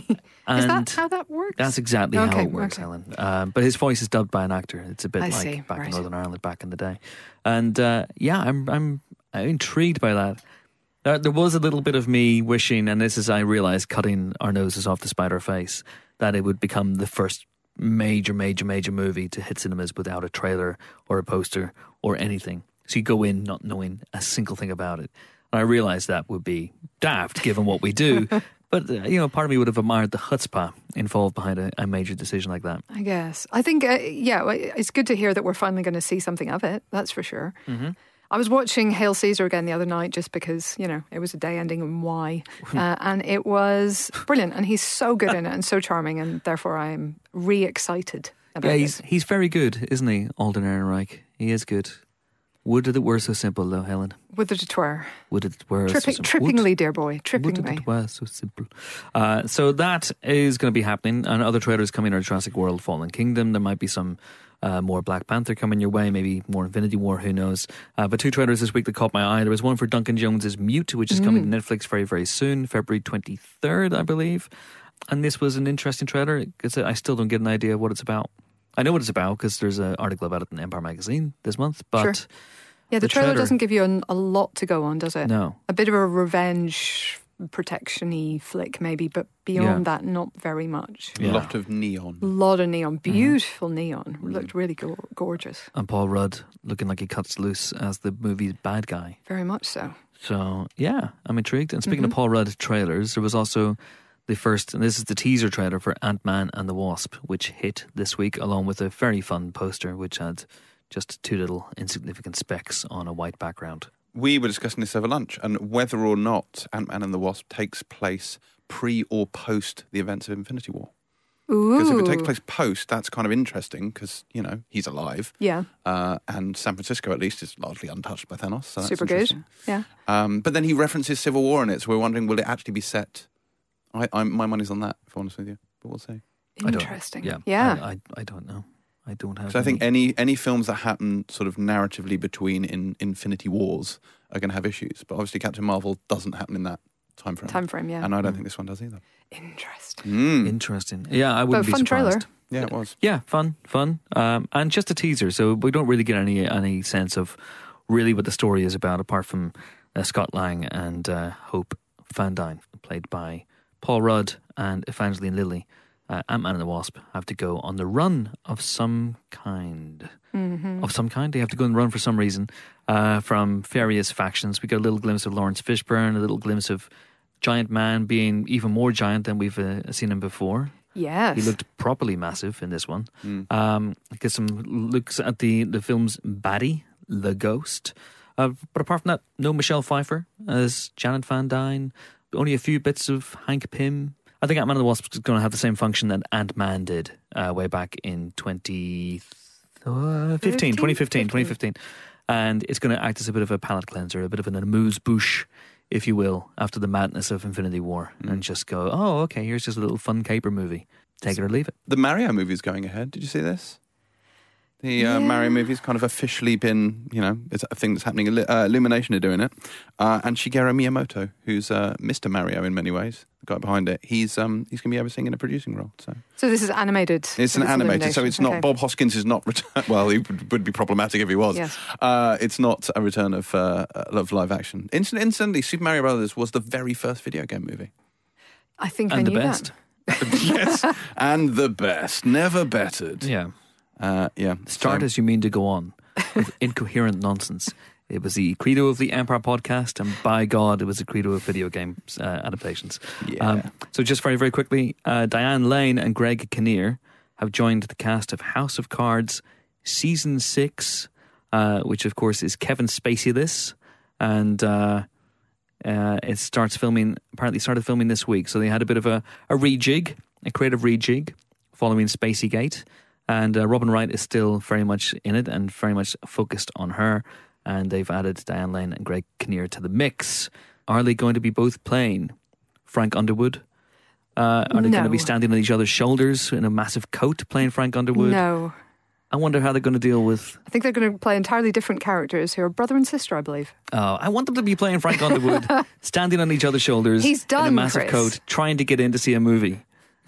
And Is that how that works? that's exactly how Okay, it works, okay. Helen. Um, but his voice is dubbed by an actor. It's a bit I like see, back in right. Northern Ireland back in the day. And uh, yeah, I'm I'm I'm intrigued by that. There, there was a little bit of me wishing, and this is I realised cutting our noses off the spider face, that it would become the first major, major, major movie to hit cinemas without a trailer or a poster or anything. So you go in not knowing a single thing about it. And I realised that would be daft given what we do. But, uh, you know, part of me would have admired the chutzpah involved behind a, a major decision like that. I guess. I think, uh, yeah, well, it's good to hear that we're finally going to see something of it. That's for sure. Mm-hmm. I was watching Hail Caesar again the other night just because, you know, it was a day ending in Y. Uh, and it was brilliant. And he's so good in it and so charming. And therefore, I'm re-excited about Yeah, it. he's, he's very good, isn't he, Alden Ehrenreich? He is good. Would that it were so simple, though, Helen? With the tour. Would it were Tripping, so simple? trippingly, dear boy. Would, Trippingly. would it were so simple? Uh, so that is going to be happening, and other trailers coming are Jurassic World, Fallen Kingdom. There might be some uh, more Black Panther coming your way, maybe more Infinity War, who knows? Uh, but two trailers this week that caught my eye. There was one for Duncan Jones's Mute, which is coming to Netflix very, very soon, February twenty-third, I believe. And this was an interesting trailer. It's a, I still don't get an idea of what it's about. I know what it's about because there's an article about it in Empire Magazine this month, but Sure. Yeah, the, the trailer, trailer- doesn't give you an, a lot to go on, does it? no. A bit of a revenge protection-y flick maybe, but beyond Yeah. that, not very much. Yeah. A lot of neon. A lot of neon. Beautiful neon. Looked really go- gorgeous. And Paul Rudd looking like he cuts loose as the movie's bad guy. Very much so. So, yeah, I'm intrigued. And speaking of Paul Rudd trailers, there was also the first, and this is the teaser trailer for Ant-Man and the Wasp, which hit this week, along with a very fun poster, which had just two little insignificant specks on a white background. We were discussing this over lunch, and whether or not Ant-Man and the Wasp takes place pre or post the events of Infinity War. Ooh. Because if it takes place post, that's kind of interesting because, you know, he's alive. Yeah, Uh, and San Francisco, at least, is largely untouched by Thanos. So that's super good. interesting. Yeah. Um, but then he references Civil War in it, so we're wondering, will it actually be set? I, I'm, my money's on that, if I'm honest with you. But we'll see. I don't- Interesting. Yeah. Yeah. I, I, I don't know. I don't have So I think any- any any films that happen sort of narratively between in Infinity Wars are going to have issues. But obviously Captain Marvel doesn't happen in that time frame. Time frame, yeah. And I don't think this one does either. Interesting. Mm. Interesting. Yeah, I wouldn't But be fun surprised. trailer. Yeah, it was. Yeah, fun, fun. Um, and just a teaser, so we don't really get any any sense of really what the story is about, apart from uh, Scott Lang and uh, Hope Van Dyne, played by Paul Rudd and Evangeline Lilly. Uh, Ant-Man and the Wasp have to go on the run of some kind. Mm-hmm. Of some kind. They have to go on the run for some reason uh, from various factions. We got a little glimpse of Lawrence Fishburne, a little glimpse of Giant Man being even more giant than we've uh, seen him before. Yes. He looked properly massive in this one. Mm. Um, get some looks at the, the film's baddie, the Ghost. Uh, but apart from that, no Michelle Pfeiffer as Janet Van Dyne. Only a few bits of Hank Pym. I think Ant-Man and the Wasp is going to have the same function that Ant-Man did uh, way back in twenty Uh, fifteen, twenty fifteen, twenty fifteen. And it's going to act as a bit of a palate cleanser, a bit of an amuse-bouche, if you will, after the madness of Infinity War. Mm. And just go, oh, okay, here's just a little fun caper movie. Take it or leave it. The Mario movie's going ahead. Did you see this? The uh, yeah. Mario movie's kind of officially been, you know, it's a thing that's happening. Uh, Illumination are doing it. Uh, and Shigeru Miyamoto, who's uh, Mister Mario in many ways, the guy behind it, he's um, he's going to be overseeing in a producing role. So so this is animated? It's an animated, so it's not, okay. Bob Hoskins is not, return, well, he would, would be problematic if he was. Yes. Uh, it's not a return of, uh, of live action. Incident, incidentally, Super Mario Brothers was the very first video game movie. I think and I the knew best. that. Yes, and the best. Never bettered. Yeah. Uh, yeah. Start so. as you mean to go on with incoherent nonsense. It was the credo of the Empire podcast, and by God, it was the credo of video game uh, adaptations. Yeah. Um, so just very, very quickly, uh, Diane Lane and Greg Kinnear have joined the cast of House of Cards Season six, uh, which of course is Kevin Spacey-less, and uh, uh, it starts filming, apparently started filming this week. So they had a bit of a, a rejig, a creative rejig, following Spacey-gate. And uh, Robin Wright is still very much in it and very much focused on her. And they've added Diane Lane and Greg Kinnear to the mix. Are they going to be both playing Frank Underwood? Uh, are they no. going to be standing on each other's shoulders in a massive coat playing Frank Underwood? No. I wonder how they're going to deal with... I think they're going to play entirely different characters who are brother and sister, I believe. Oh, I want them to be playing Frank Underwood, standing on each other's shoulders He's done, in a massive Chris. coat, trying to get in to see a movie.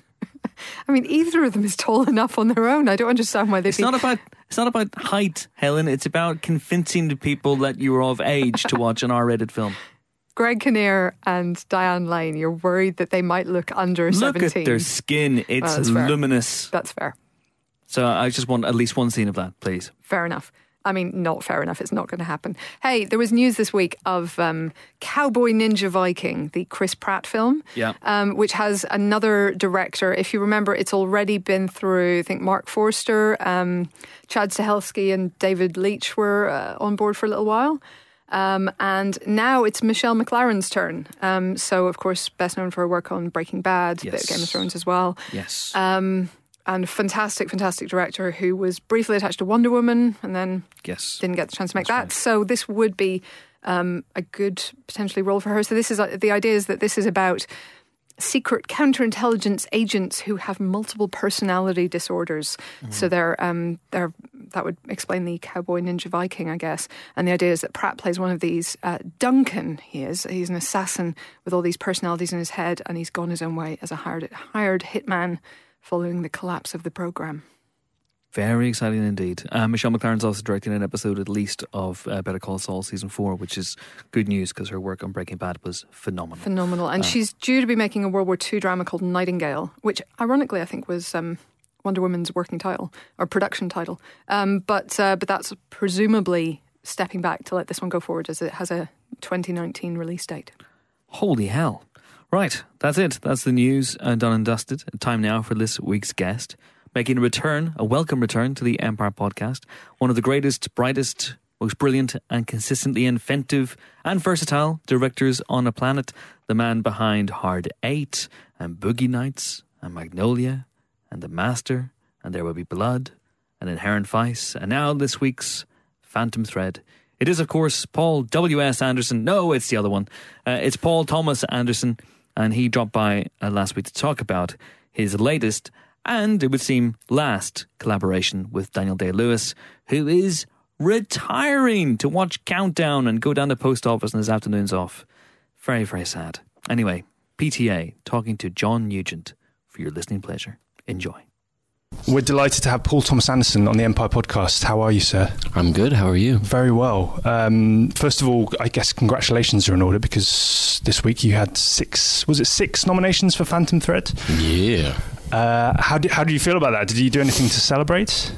I mean, either of them is tall enough on their own. I don't understand why they. It's be... not about. It's not about height, Helen. It's about convincing the people that you are of age to watch an R-rated film. Greg Kinnear and Diane Lane. You're worried that they might look under look seventeen. Look at their skin. It's oh, that's luminous. Fair. That's fair. So I just want at least one scene of that, please. Fair enough. I mean, not fair enough. It's not going to happen. Hey, there was news this week of um, Cowboy Ninja Viking, the Chris Pratt film, yeah. um, which has another director. If you remember, it's already been through, I think, Mark Forster, um, Chad Stahelski and David Leitch were uh, on board for a little while. Um, and now it's Michelle McLaren's turn. Um, so, of course, best known for her work on Breaking Bad, yes. a bit of Game of Thrones as well. Yes. Um And fantastic, fantastic director who was briefly attached to Wonder Woman and then yes. didn't get the chance to make That's that. right. So this would be um, a good potentially role for her. So this is uh, the idea is that this is about secret counterintelligence agents who have multiple personality disorders. Mm. So they're um, they're that would explain the Cowboy Ninja Viking, I guess. And the idea is that Pratt plays one of these. Uh, Duncan, he is. He's an assassin with all these personalities in his head, and he's gone his own way as a hired hired hitman following the collapse of the programme. Very exciting indeed. Uh, Michelle McLaren's also directing an episode at least of uh, Better Call Saul season four, which is good news because her work on Breaking Bad was phenomenal. Phenomenal. And uh, she's due to be making a World War Two drama called Nightingale, which ironically I think was um, Wonder Woman's working title or production title. Um, but uh, but that's presumably stepping back to let this one go forward as it has a twenty nineteen release date. Holy hell. Right, that's it. That's the news uh, done and dusted. Time now for this week's guest. Making a return, a welcome return to the Empire podcast. One of the greatest, brightest, most brilliant and consistently inventive and versatile directors on the planet. The man behind Hard Eight and Boogie Nights and Magnolia and The Master and There Will Be Blood and Inherent Vice. And now this week's Phantom Thread. It is, of course, Paul W S. Anderson. No, it's the other one. Uh, it's Paul Thomas Anderson. And he dropped by uh, last week to talk about his latest and, it would seem, last collaboration with Daniel Day-Lewis, who is retiring to watch Countdown and go down the post office on his afternoons off. Very, very sad. Anyway, P T A talking to John Nugent for your listening pleasure. Enjoy. We're delighted to have Paul Thomas Anderson on the Empire podcast. How are you, sir? I'm good. How are you? Very well. Um, first of all, I guess congratulations are in order because this week you had six, was it six nominations for Phantom Thread? Yeah. Uh, how, do, how do you feel about that? Did you do anything to celebrate?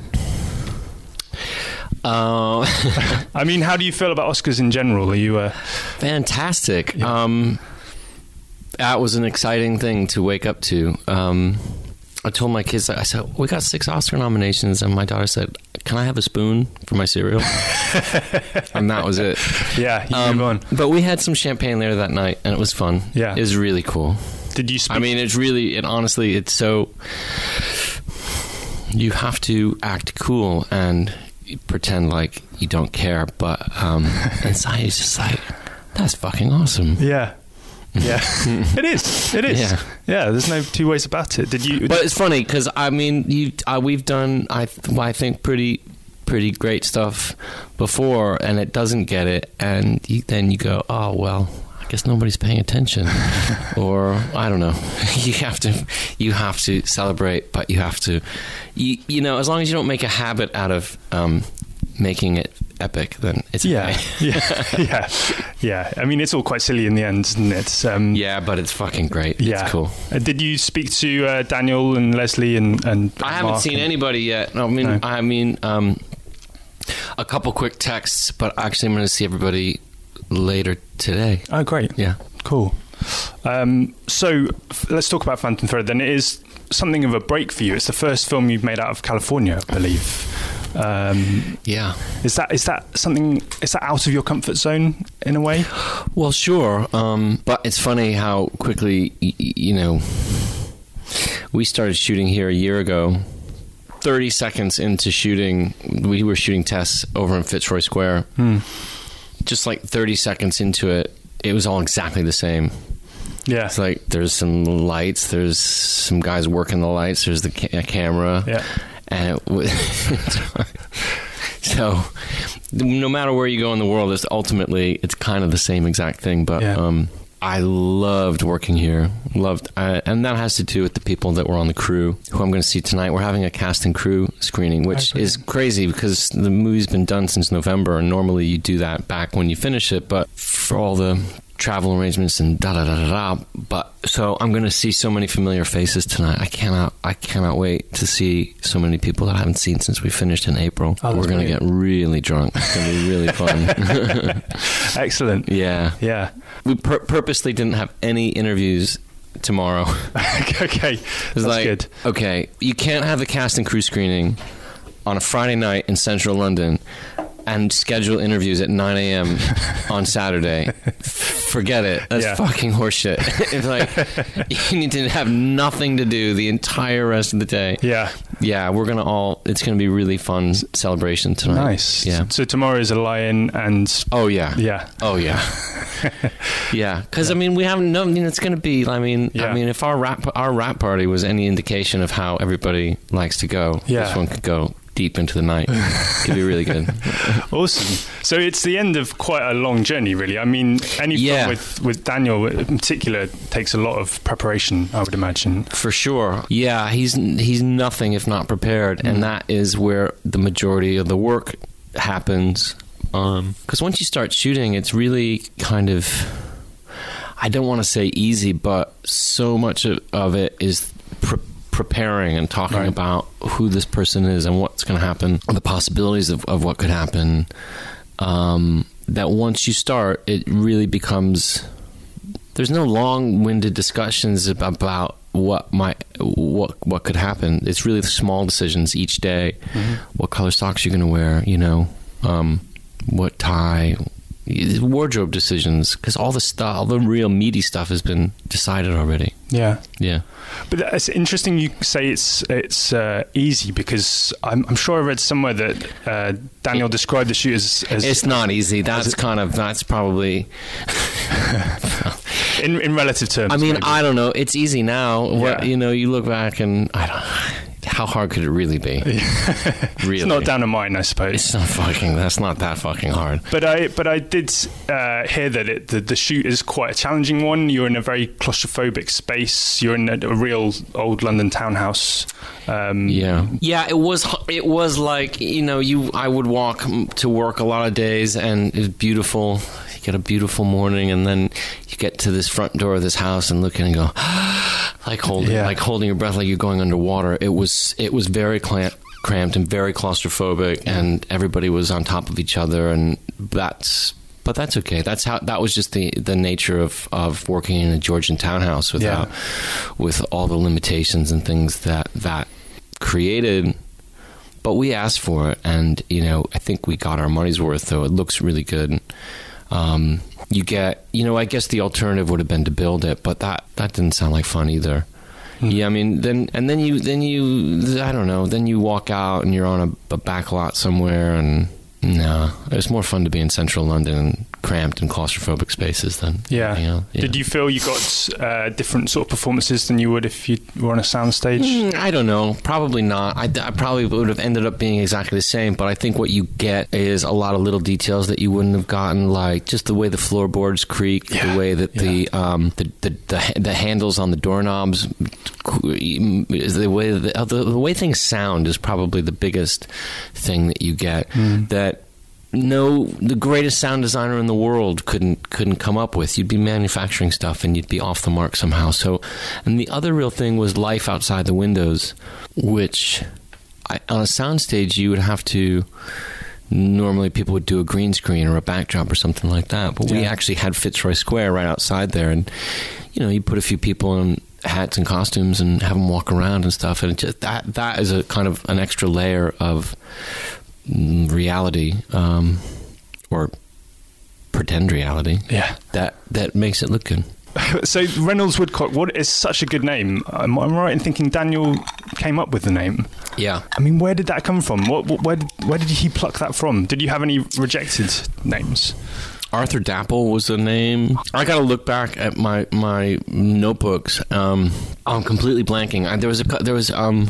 Uh, I mean, how do you feel about Oscars in general? Are you... Uh, Fantastic. Yeah. Um, that was an exciting thing to wake up to. Um, I told my kids, I said, we got six Oscar nominations, and my daughter said, can I have a spoon for my cereal? And that was it. Yeah, you um, move on. But we had some champagne there that night, and it was fun. Yeah. It was really cool. Did you speak? I mean, it's really, it honestly, it's so... you have to act cool and pretend like you don't care, but um, inside it's just like, that's fucking awesome. Yeah. Yeah, it is. It is. Yeah. yeah. There's no two ways about it. Did you? But it's funny because I mean, you uh, we've done I th- I think pretty pretty great stuff before, and it doesn't get it, and you, then you go, oh well, I guess nobody's paying attention, or I don't know. You have to you have to celebrate, but you have to, you you know, as long as you don't make a habit out of um, making it epic, then it's yeah, okay. yeah, yeah, yeah. I mean, it's all quite silly in the end, isn't it? Um, Yeah, but it's fucking great. yeah, It's cool. Uh, did you speak to uh, Daniel and Leslie and and? I haven't Mark seen and- anybody yet. I mean, No. I mean, um, a couple quick texts, but actually, I'm going to see everybody later today. Oh, great. Yeah. Cool. Um, so f- let's talk about Phantom Thread. Then it is something of a break for you. It's the first film you've made out of California, I believe. Um, Yeah. is that is that something? Is that out of your comfort zone in a way? Well, sure. Um, but it's funny how quickly, y- y- you know, we started shooting here a year ago. thirty seconds into shooting, we were shooting tests over in Fitzroy Square. Just like thirty seconds into it, it was all exactly the same. Yeah. It's like there's some lights, there's some guys working the lights, there's the ca- camera. Yeah. And it was so no matter where you go in the world, it's ultimately it's kind of the same exact thing. But Yeah. um, I loved working here, loved, uh, and that has to do with the people that were on the crew who I'm going to see tonight. We're having a cast and crew screening, which Oh, is crazy because the movie's been done since November, and normally you do that back when you finish it. But for all the travel arrangements and da da da da da. But so I'm going to see so many familiar faces tonight. I cannot, I cannot wait to see so many people that I haven't seen since we finished in April. Oh, that's We're going to brilliant. get really drunk. It's going to be really fun. Excellent. Yeah, Yeah. we pur- purposely didn't have any interviews tomorrow. Okay. It's That's like, good. okay, you can't have the cast and crew screening on a Friday night in central London and schedule interviews at nine a.m. on Saturday. Forget it. That's Yeah. fucking horseshit. It's like you need to have nothing to do the entire rest of the day. Yeah. Yeah, we're going to all, it's going to be a really fun celebration tonight. Nice. Yeah. So tomorrow is a lion and Oh, yeah. yeah. Oh yeah, yeah. Because I mean, we haven't known. I mean, it's going to be. I mean, Yeah. I mean, if our rap our rap party was any indication of how everybody likes to go, Yeah. this one could go deep into the night. Could be really good. Awesome. So it's the end of quite a long journey, really. I mean, any Yeah. film with, with Daniel in particular takes a lot of preparation, I would imagine. For sure. Yeah, he's he's nothing if not prepared, Mm. and that is where the majority of the work happens. Because once you start shooting, it's really kind of, I don't want to say easy, but so much of, of it is pre- preparing and talking Right. about who this person is and what's going to happen, the possibilities of, of what could happen. Um, that once you start, it really becomes, there's no long-winded discussions ab- about what might what what could happen. It's really the small decisions each day. What color socks you're going to wear, you know, um, what tie, wardrobe decisions, because all the stuff, all the real meaty stuff has been decided already. Yeah. Yeah. But it's interesting you say it's it's uh, easy because I'm, I'm sure I read somewhere that uh, Daniel described the shoot as, as It's not easy. That's kind of, that's probably, in, in relative terms. I mean, maybe. I don't know. It's easy now. What, Yeah. you know, you look back and I don't, how hard could it really be? Really? It's not down to mine, I suppose. It's not fucking, that's not that fucking hard. But I, but I did uh, hear that it, the, the shoot is quite a challenging one. You're in a very claustrophobic space. You're in a, a real old London townhouse. Um, Yeah, yeah. It was. It was like, you know, you. I would walk to work a lot of days, and it was beautiful. You get a beautiful morning, and then you get to this front door of this house and look in and go, like holding, Yeah. like holding your breath, like you're going underwater. It was. It was very clam- cramped and very claustrophobic, and everybody was on top of each other, and that's. But that's okay. That's how. That was just the, the nature of, of working in a Georgian townhouse without, Yeah. with all the limitations and things that that created. But we asked for it, and you know, I think we got our money's worth. Though it looks really good. Um, you get, you know, I guess the alternative would have been to build it, but that that didn't sound like fun either. Yeah, I mean, then and then you then you I don't know. Then you walk out and you're on a, a back lot somewhere, and no, it's more fun to be in central London and cramped and claustrophobic spaces than Yeah. anything else. Yeah. Did you feel you got uh, different sort of performances than you would if you were on a soundstage? Mm, I don't know. Probably not. I, I probably would have ended up being exactly the same, but I think what you get is a lot of little details that you wouldn't have gotten, like just the way the floorboards creak, Yeah. the way that the, um, the, the the the handles on the doorknobs, the way the, the, the way things sound is probably the biggest thing that you get. Mm. That no, the greatest sound designer in the world couldn't couldn't come up with. You'd be manufacturing stuff and you'd be off the mark somehow. So, and the other real thing was life outside the windows, which I, on a soundstage you would have to. Normally, people would do a green screen or a backdrop or something like that, but we Yeah. actually had Fitzroy Square right outside there, and you know, you put a few people in hats and costumes and have them walk around and stuff, and it just that that is a kind of an extra layer of reality, um, or pretend reality. Yeah. That that makes it look good. So Reynolds Woodcock, what is such a good name? Am I right in thinking Daniel came up with the name? Yeah. I mean, where did that come from? What, what, where, did, where did he pluck that from? Did you have any rejected names? Arthur Dapple was the name. I got to look back at my my notebooks. Um, I'm completely blanking. I, there was a there was um,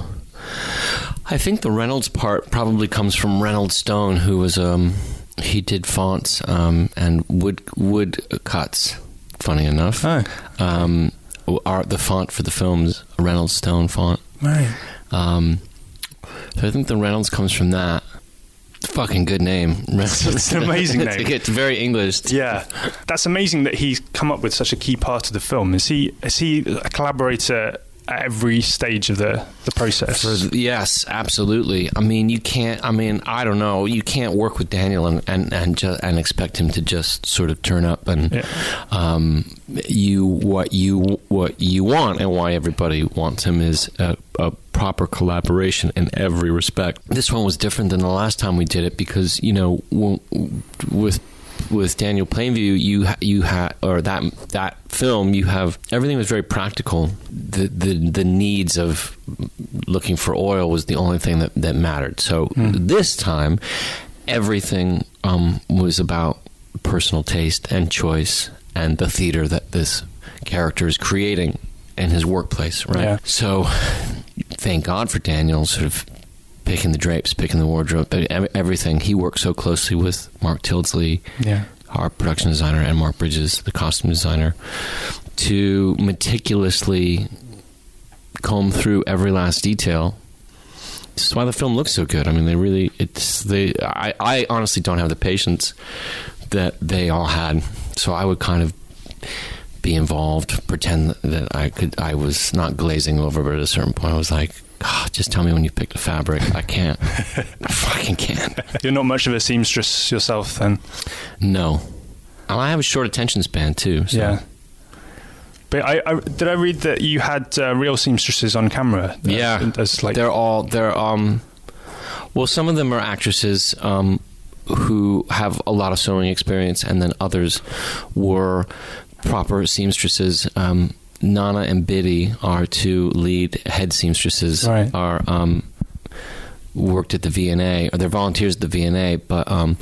I think the Reynolds part probably comes from Reynolds Stone, who was um, he did fonts um, and wood wood cuts. Funny enough, Oh. um, our, the font for the film's a Reynolds Stone font. Right. Um, so I think the Reynolds comes from that. Fucking good name. It's an amazing it's, name. It's very English. Yeah, that's amazing that he's come up with such a key part of the film. Is he is he a collaborator at every stage of the, the process? For, yes, absolutely. I mean, you can't. I mean, I don't know. You can't work with Daniel and and and, ju- and expect him to just sort of turn up and Yeah. um, you what you what you want and why everybody wants him is a, a proper collaboration in every respect. This one was different than the last time we did it because you know w- with. With Daniel Plainview, you ha- you had or that that film, you have everything was very practical. The the the needs of looking for oil was the only thing that, that mattered. So Mm. this time, everything um, was about personal taste and choice and the theater that this character is creating in his workplace. Right. Yeah. So thank God for Daniel sort of. Picking the drapes, picking the wardrobe, everything. He worked so closely with Mark Tildesley, Yeah. our production designer, and Mark Bridges, the costume designer, to meticulously comb through every last detail. This is why the film looks so good. I mean, they really, it's, they, I, I honestly don't have the patience that they all had. So I would kind of be involved, pretend that I could, I was not glazing over, but at a certain point I was like, oh, just tell me when you picked the fabric. I can't. I fucking can't. You're not much of a seamstress yourself, then. No. And I have a short attention span, too. So. Yeah. But I, I did I read that you had uh, real seamstresses on camera? Uh, Yeah. as like They're all, they're, um, well, some of them are actresses um, who have a lot of sewing experience, and then others were proper seamstresses. Um, Nana and Biddy, our two lead head seamstresses, Right. are um, worked at the V N A, or they're volunteers at the V N A, but um,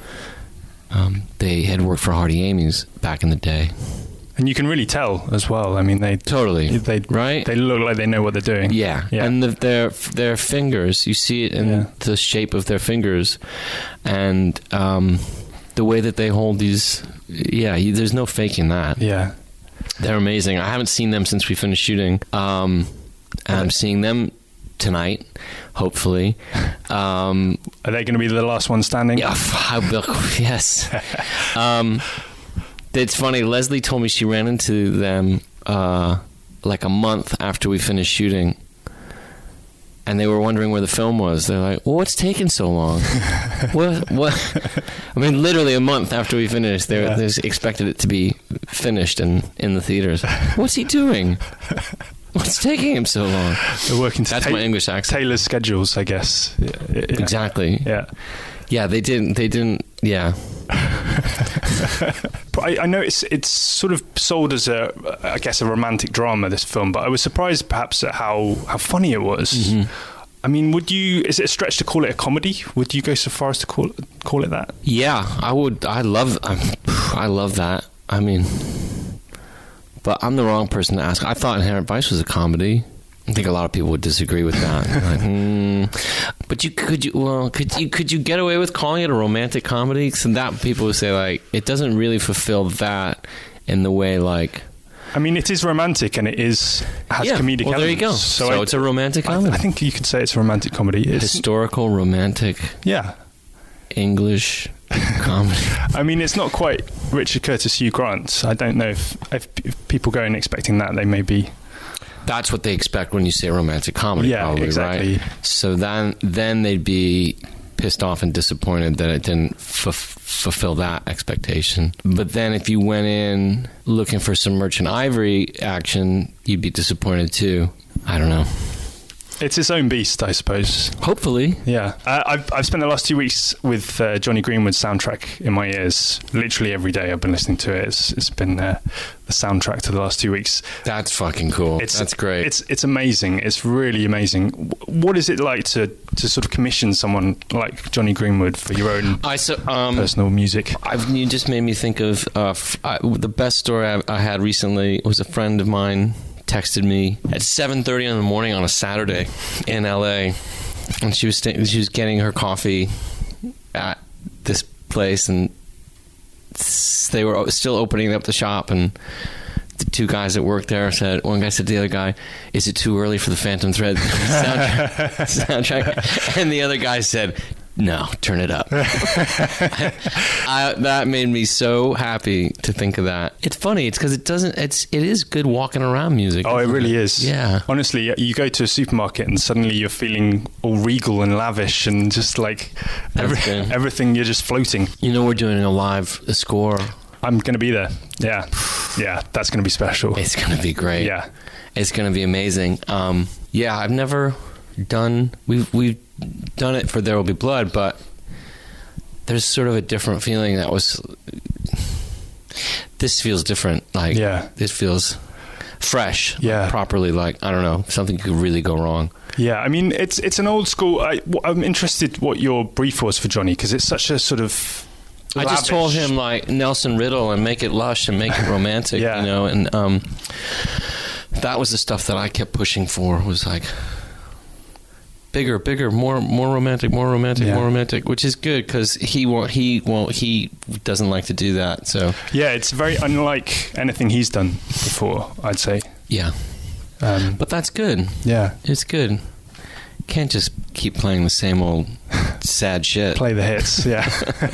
um, they had worked for Hardy Amy's back in the day. and you can really tell as well. I mean, they Totally, they right? they look like they know what they're doing. Yeah, Yeah. and the, their their fingers, you see it in Yeah. the shape of their fingers, and um, the way that they hold these. Yeah, you, there's no faking that. Yeah. They're amazing. I haven't seen them since we finished shooting. Um, and I'm seeing them tonight, hopefully. Um, Are they going to be the last one standing? yeah, I will- yes. Um, it's funny. Leslie told me she ran into them uh, like a month after we finished shooting. And they were wondering where the film was. They're like, well, what's taking so long? what? What? I mean, literally a month after we finished, they, Yeah. they expected it to be finished and in the theaters. What's he doing? What's taking him so long? They're working to That's ta- my English accent. Taylor's schedules, I guess. Yeah, yeah. Exactly. Yeah. Yeah, they didn't. They didn't. Yeah. I, I know it's it's sort of sold as a, I guess, a romantic drama, this film, but I was surprised perhaps at how, how funny it was. Mm-hmm. I mean, would you? Is it a stretch to call it a comedy? Would you go so far as to call call it that? Yeah, I would. I love. Um, I love that. I mean, but I'm the wrong person to ask. I thought Inherent Vice was a comedy. I think a lot of people would disagree with that. Like, mm. But you could you well could you could you get away with calling it a romantic comedy? So that people would say like it doesn't really fulfill that in the way like. I mean, it is romantic and it is has yeah, comedic well, elements. there you go. So, so I, it's a romantic comedy. I, I think you could say it's a romantic comedy. It's, Historical, romantic, yeah, English comedy. I mean, it's not quite Richard Curtis, Hugh Grant. I don't know if, if, if people go in expecting that, they may be. That's what they expect when you say romantic comedy, yeah, probably, exactly. right? So then, then they'd be pissed off and disappointed that it didn't f- fulfill that expectation. But then if you went in looking for some Merchant Ivory action, you'd be disappointed too. I don't know. It's its own beast, I suppose. Hopefully. Yeah. Uh, I've, I've spent the last two weeks with uh, Johnny Greenwood's soundtrack in my ears. Literally every day I've been listening to it. It's, it's been uh, the soundtrack to the last two weeks. That's fucking cool. It's, That's great. It's it's amazing. It's really amazing. What is it like to, to sort of commission someone like Johnny Greenwood for your own I, so, um, personal music? I've, you just made me think of uh, f- I, the best story I, I had recently was a friend of mine texted me at seven thirty in the morning on a Saturday in L A, and she was st- she was getting her coffee at this place, and they were still opening up the shop, and the two guys that worked there said, one guy said to the other guy, "Is it too early for the Phantom Thread soundtrack?" soundtrack? And the other guy said, "No, turn it up." I, that made me so happy to think of that. It's funny. It's because it doesn't. It's it is good walking around music. Oh, it really it? is. Yeah. Honestly, you go to a supermarket and suddenly you're feeling all regal and lavish and just like every, everything. You're just floating. You know, we're doing a live a score. I'm going to be there. Yeah, yeah. That's going to be special. It's going to be great. Yeah, it's going to be amazing. Um, yeah, I've never done. We've we've. done it for There Will Be Blood, but there's sort of a different feeling that was this feels different, like yeah this feels fresh, yeah like, properly, like I don't know, something could really go wrong. Yeah, I mean it's it's an old school. I, I'm interested what your brief was for Johnny, because it's such a sort of I lavish. just told him like Nelson Riddle and make it lush and make it romantic. Yeah. You know, and um that was the stuff that I kept pushing for, was like bigger, bigger, more, more romantic, more romantic, yeah. more romantic, which is good because he won't, he won't, he doesn't like to do that. So yeah, it's very unlike anything he's done before, I'd say. Yeah, um, but that's good. Yeah, it's good. Can't just keep playing the same old sad shit. Play the hits, yeah.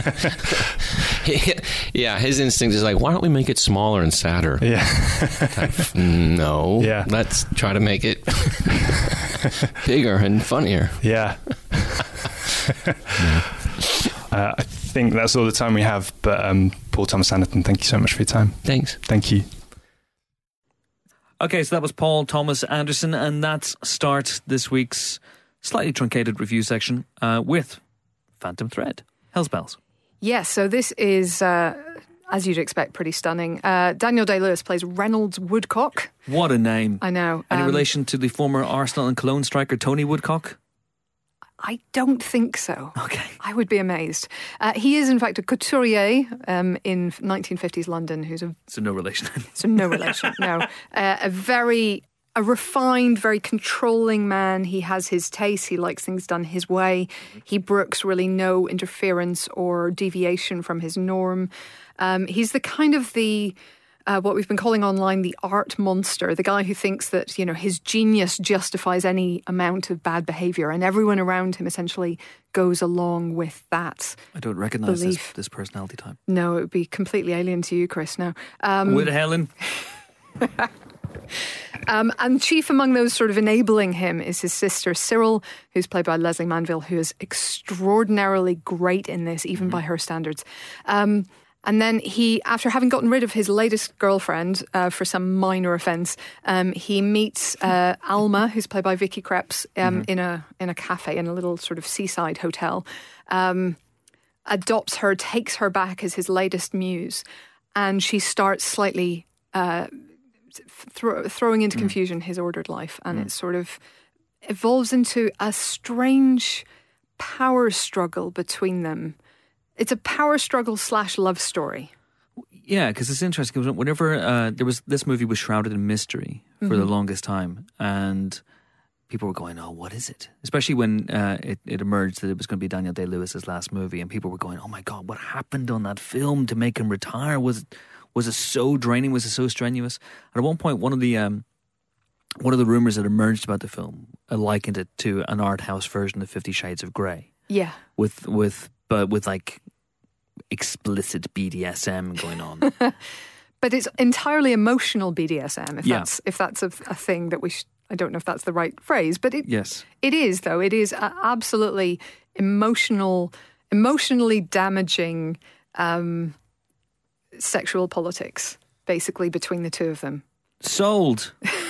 Yeah, his instinct is like, why don't we make it smaller and sadder? Yeah. Like, no. Yeah. Let's try to make it bigger and funnier. Yeah. Yeah. Uh, I think that's all the time we have, but um, Paul Thomas Anderson, thank you so much for your time. Thanks. Thank you. Okay, so that was Paul Thomas Anderson, and that's start this week's slightly truncated review section uh, with Phantom Thread. Hell's Bells. Yes, so this is, uh, as you'd expect, pretty stunning. Uh, Daniel Day-Lewis plays Reynolds Woodcock. What a name. I know. Any um, relation to the former Arsenal and Cologne striker Tony Woodcock? I don't think so. Okay. I would be amazed. Uh, he is, in fact, a couturier um, in nineteen fifties London who's a... So no relation. So no relation, no. Uh, a very... A refined, very controlling man. He has his taste. He likes things done his way. He brooks really no interference or deviation from his norm. Um, he's the kind of the... Uh, what we've been calling online the art monster, the guy who thinks that, you know, his genius justifies any amount of bad behaviour, and everyone around him essentially goes along with that. I don't recognise this, belief. this personality type. No, it would be completely alien to you, Chris. Now, um, with Helen. um, and chief among those sort of enabling him is his sister Cyril, who's played by Leslie Manville, who is extraordinarily great in this, even mm-hmm. by her standards. Um, And then he, after having gotten rid of his latest girlfriend uh, for some minor offence, um, he meets uh, Alma, who's played by Vicky Krieps, um, mm-hmm. in a in a cafe, in a little sort of seaside hotel, um, adopts her, takes her back as his latest muse. and she starts slightly uh, thro- throwing into confusion his ordered life, and it sort of evolves into a strange power struggle between them. It's a power struggle slash love story. Yeah, because it's interesting. 'Cause whenever uh, there was this movie was shrouded in mystery for Mm-hmm. the longest time, and people were going, "Oh, what is it?" Especially when uh, it, it emerged that it was going to be Daniel Day-Lewis's last movie, and people were going, "Oh my God, what happened on that film to make him retire? Was was it so draining? Was it so strenuous?" And at one point, one of the um, one of the rumors that emerged about the film uh, likened it to an art house version of Fifty Shades of Grey, Yeah. with with but with like explicit B D S M going on. But it's entirely emotional B D S M, if Yeah. that's if that's a, a thing that we. Sh- I don't know if that's the right phrase, but it Yes. it is though. It is a absolutely emotional, emotionally damaging um, sexual politics, basically between the two of them. Sold.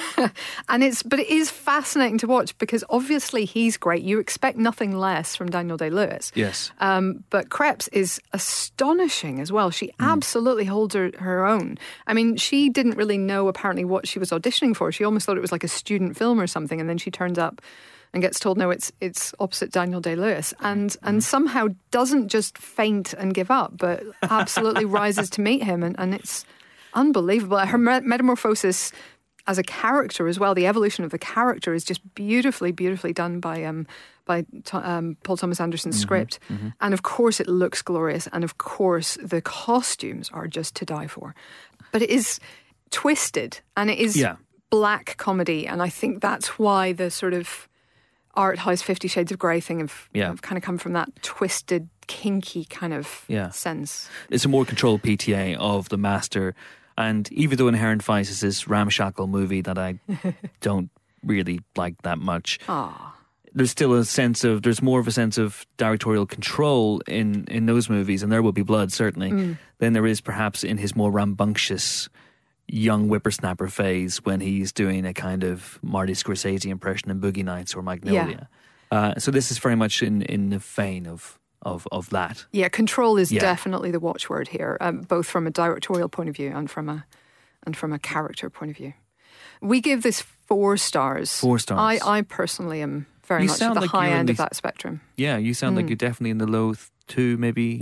And it's, but it is fascinating to watch because obviously he's great. You expect nothing less from Daniel Day-Lewis. Yes. Um, but Krebs is astonishing as well. She absolutely holds her, her own. I mean, she didn't really know apparently what she was auditioning for. She almost thought it was like a student film or something, and then she turns up and gets told, no, it's it's opposite Daniel Day-Lewis, and and somehow doesn't just faint and give up, but absolutely rises to meet him, and, and it's unbelievable. Her me- metamorphosis as a character as well, the evolution of the character is just beautifully, beautifully done by um by to, um, Paul Thomas Anderson's script. And of course it looks glorious, and of course the costumes are just to die for. But it is twisted, and it is Yeah. black comedy, and I think that's why the sort of art house Fifty Shades of Grey thing have, Yeah. have kind of come from that twisted, kinky kind of Yeah. sense. It's a more controlled P T A of the master. And even though Inherent Vice is this ramshackle movie that I don't really like that much, Ah. there's still a sense of, there's more of a sense of directorial control in, in those movies, and There Will Be Blood, certainly, than there is perhaps in his more rambunctious young whippersnapper phase when he's doing a kind of Marty Scorsese impression in Boogie Nights or Magnolia. Uh, so this is very much in, in the vein of, of, of that. Yeah, control is Yeah. definitely the watchword here, um, both from a directorial point of view and from a and from a character point of view. We give this four stars. Four stars. I, I personally am very You much at sound the like high you're in end of these- that spectrum. Yeah, you sound like you're definitely in the low th- two, maybe.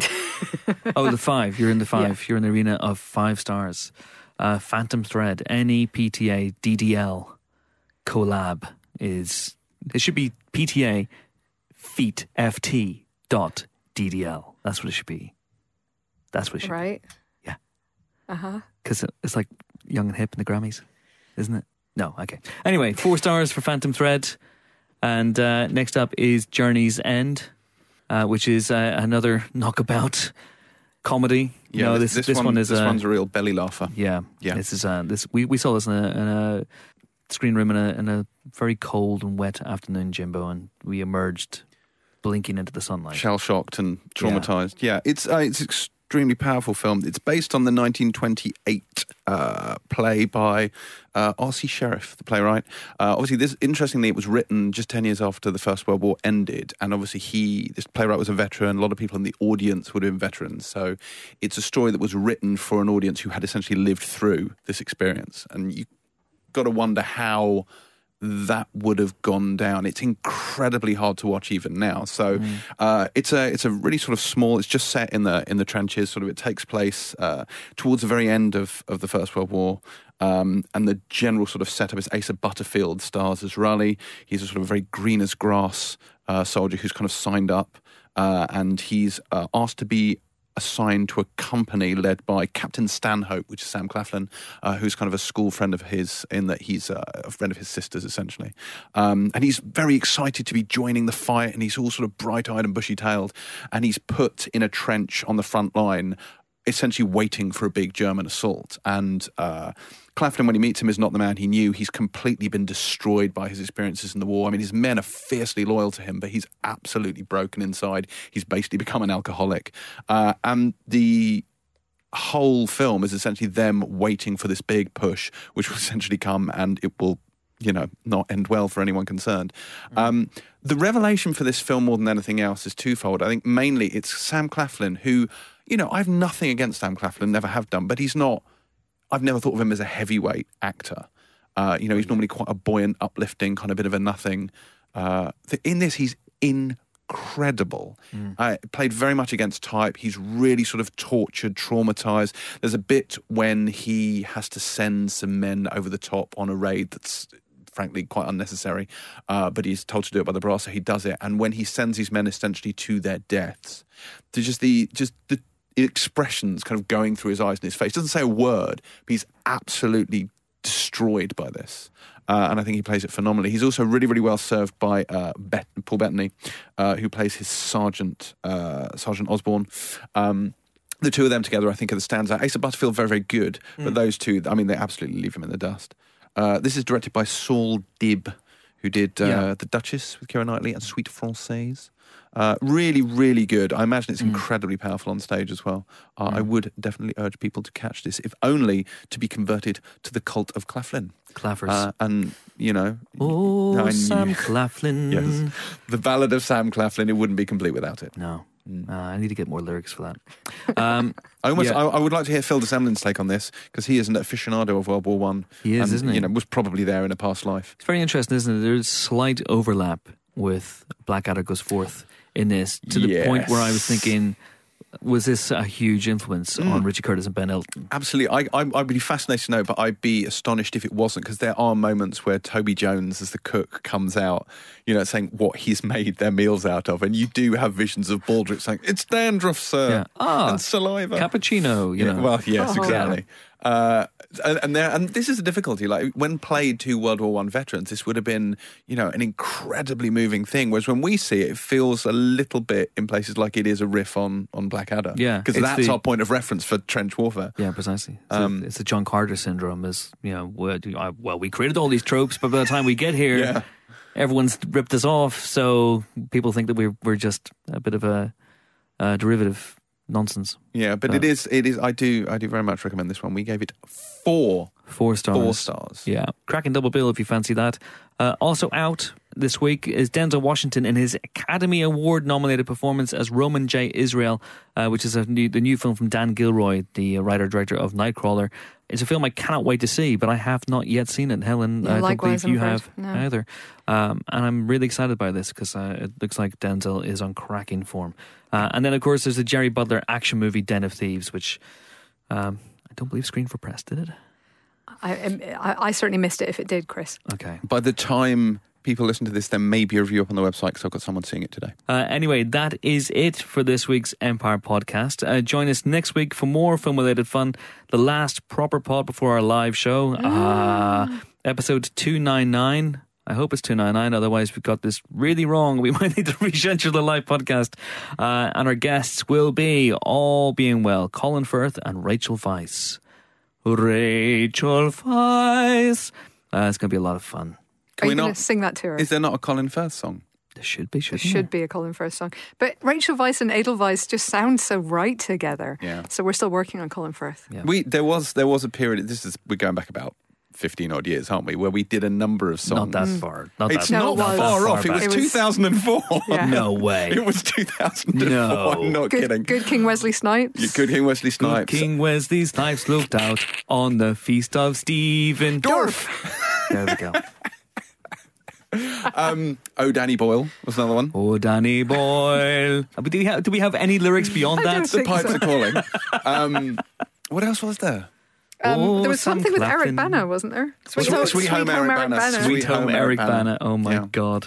Oh, the five. You're in the five. Yeah. You're in the arena of five stars. Uh, Phantom Thread, N E P T A D D L collab is. It should be P T A feet F T dot D D L. That's what it should be. That's what it should be. Right? Yeah. Uh-huh. Because it's like Young and Hip in the Grammys, isn't it? No, okay. Anyway, four stars for Phantom Thread. And uh, next up is Journey's End, uh, which is uh, another knockabout comedy. Yeah, no, this, this, this, this one, one is this uh, one's a real belly laugher. yeah, Yeah. This is uh, this. We, we saw this in a, in a screen room in a, in a very cold and wet afternoon, Jimbo, and we emerged blinking into the sunlight. Shell shocked and traumatized. Yeah, it's uh, it's extremely powerful film. It's based on the nineteen twenty-eight uh, play by uh, R C Sheriff, the playwright. Uh, obviously, this interestingly, it was written just ten years after the First World War ended, and obviously, he this playwright was a veteran. A lot of people in the audience would have been veterans, so it's a story that was written for an audience who had essentially lived through this experience, and you got to wonder how that would have gone down. It's incredibly hard to watch even now. So Mm. uh, it's a it's a really sort of small. It's just set in the in the trenches. Sort of, it takes place uh, towards the very end of, of the First World War. Um, and the general sort of setup is Asa Butterfield stars as Raleigh. He's a sort of very green as grass uh, soldier who's kind of signed up, uh, and he's uh, asked to be assigned to a company led by Captain Stanhope, which is Sam Claflin, uh, who's kind of a school friend of his, in that he's uh, a friend of his sister's, essentially. Um, and he's very excited to be joining the fight, and he's all sort of bright-eyed and bushy-tailed, and he's put in a trench on the front line, essentially waiting for a big German assault. And uh, Claflin, when he meets him, is not the man he knew. He's completely been destroyed by his experiences in the war. I mean, his men are fiercely loyal to him, but he's absolutely broken inside. He's basically become an alcoholic. Uh, and the whole film is essentially them waiting for this big push, which will essentially come, and it will, you know, not end well for anyone concerned. Mm. Um, the revelation for this film, more than anything else, is twofold. I think mainly it's Sam Claflin, who you know, I have nothing against Sam Claflin, never have done, but he's not, I've never thought of him as a heavyweight actor. Uh, you know, he's normally quite a buoyant, uplifting, kind of bit of a nothing. Uh, in this, he's incredible. Mm. Uh, played very much against type. He's really sort of tortured, traumatized. There's a bit when he has to send some men over the top on a raid that's frankly quite unnecessary, uh, but he's told to do it by the brass, so he does it. And when he sends these men essentially to their deaths, there's just the just the expressions kind of going through his eyes and his face. He doesn't say a word, but he's absolutely destroyed by this. Uh, and I think he plays it phenomenally. He's also really, really well served by uh, Bet- Paul Bettany, uh, who plays his Sergeant, uh, Sergeant Osborne. Um, the two of them together, I think, are the standout. Asa Butterfield, very, very good, mm. but those two, I mean, they absolutely leave him in the dust. Uh, this is directed by Saul Dibb, who did uh, yeah. The Duchess with Keira Knightley and Suite Française. Uh, really, really good. I imagine it's mm. incredibly powerful on stage as well. Uh, mm. I would definitely urge people to catch this, if only to be converted to the cult of Claflin. Claffers. Uh, and, you know... Oh, Sam Claflin. Yes. The Ballad of Sam Claflin, it wouldn't be complete without it. No. Mm. Uh, I need to get more lyrics for that. Um, I almost, yeah. I, I would like to hear Phil de Semlin's take on this, because he is an aficionado of World War One. He is, and, isn't he? You know, was probably there in a past life. It's very interesting, isn't it? There's slight overlap with Blackadder Goes Forth in this, to the yes. point where I was thinking, was this a huge influence mm. on Richard Curtis and Ben Elton? Absolutely. I, I, I'd be fascinated to know, but I'd be astonished if it wasn't, because there are moments where Toby Jones, as the cook, comes out, you know, saying what he's made their meals out of, and you do have visions of Baldrick saying, "It's dandruff, sir," yeah. ah, and saliva. Cappuccino, you yeah, know. Well, yes, oh. exactly. Uh, and and, there, and this is a difficulty. Like, when played to World War One veterans, this would have been, you know, an incredibly moving thing. Whereas when we see it, it feels a little bit in places like it is a riff on on Blackadder. Yeah, because that's the, our point of reference for trench warfare. Yeah, precisely. It's, um, a, it's the John Carter syndrome. Is you know, well, we created all these tropes, but by the time we get here, yeah. everyone's ripped us off. So people think that we're we're just a bit of a, a derivative. Nonsense. Yeah, but uh, it is. It is. I do. I do very much recommend this one. We gave it four, four stars. Four stars. Yeah, cracking double bill if you fancy that. Uh, also out this week is Denzel Washington in his Academy Award nominated performance as Roman J. Israel, uh, which is a new, the new film from Dan Gilroy, the writer director of Nightcrawler. It's a film I cannot wait to see, but I have not yet seen it. Helen, yeah, I don't believe you I'm have no. either. Um, and I'm really excited by this because uh, it looks like Denzel is on cracking form. Uh, and then, of course, there's the Jerry Butler action movie Den of Thieves, which um, I don't believe screened for press, did it? I, I, I certainly missed it if it did, Chris. Okay. By the time people listen to this, there may be a review up on the website because I've got someone seeing it today. Uh, anyway, that is it for this week's Empire podcast. Uh, join us next week for more film-related fun. The last proper pod before our live show. Uh, episode two ninety-nine. I hope it's two ninety-nine, otherwise we've got this really wrong. We might need to reschedule the live podcast. Uh, and our guests will be, all being well, Colin Firth and Rachel Weisz. Rachel Weisz. Uh, it's going to be a lot of fun. Are you going to sing that to her? Is there not a Colin Firth song? There should be, shouldn't there? should be a Colin Firth song. But Rachel Weisz and Edelweiss just sound so right together. Yeah. So we're still working on Colin Firth. Yeah. We There was there was a period, this is, we're going back about fifteen odd years, aren't we, where we did a number of songs. Not that mm. far. Not it's that not no, far, it far was, off. It was, it was two thousand four. Yeah. No way. It was two thousand four. No. I'm not good, kidding. Good King Wesley Snipes. Good King Wesley Snipes. Good King Wesley Snipes looked out on the feast of Stephen Dorff. There we go. um, oh, Danny Boyle was another one. Oh, Danny Boyle. Do we have, do we have any lyrics beyond I that? don't The think pipes so. are calling. Um, what else was there? Um, oh, there was Sam something with Eric Clapton. Bana, wasn't there? Sweet, Sweet, Sweet Home Eric Bana. Sweet Home Eric Bana. Oh my Yeah. God.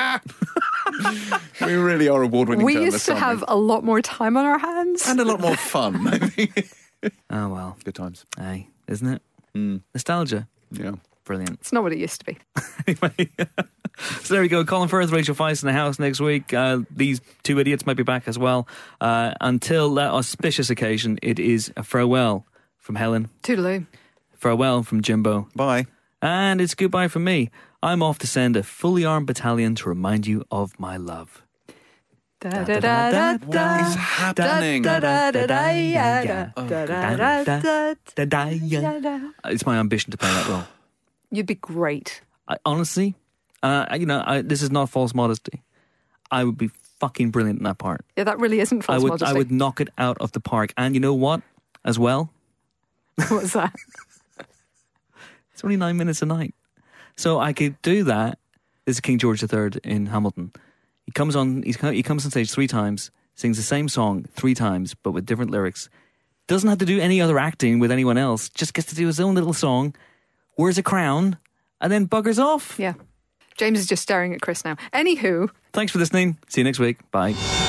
We really are award-winning We journalists, used to aren't have a lot more time on our hands. we? And a lot more fun. I think. Oh well. Good times. Aye, isn't it? Mm. Nostalgia. Yeah. Brilliant. It's not what it used to be. Anyway, so there we go. Colin Firth, Rachel Weisz in the house next week. Uh, these two idiots might be back as well. Uh, until that auspicious occasion, it is a farewell from Helen. Toodaloo. Farewell from Jimbo. Bye. And it's goodbye from me. I'm off to send a fully armed battalion to remind you of my love. Da da da da What da. is happening? Da da da da ya da. Da da da da Da da ya ya. da. It's my ambition to play that role. You'd be great. I, honestly, uh, you know, I, this is not false modesty. I would be fucking brilliant in that part. Yeah, that really isn't false I would, modesty. I would knock it out of the park. And you know what? As well, What's that? it's only nine minutes a night, so I could do that. This is King George the Third in Hamilton. He comes on. He's, he comes on stage three times, sings the same song three times, but with different lyrics. Doesn't have to do any other acting with anyone else. Just gets to do his own little song. Wears a crown, and then buggers off. Yeah. James is just staring at Chris now. Anywho. Thanks for listening. See you next week. Bye.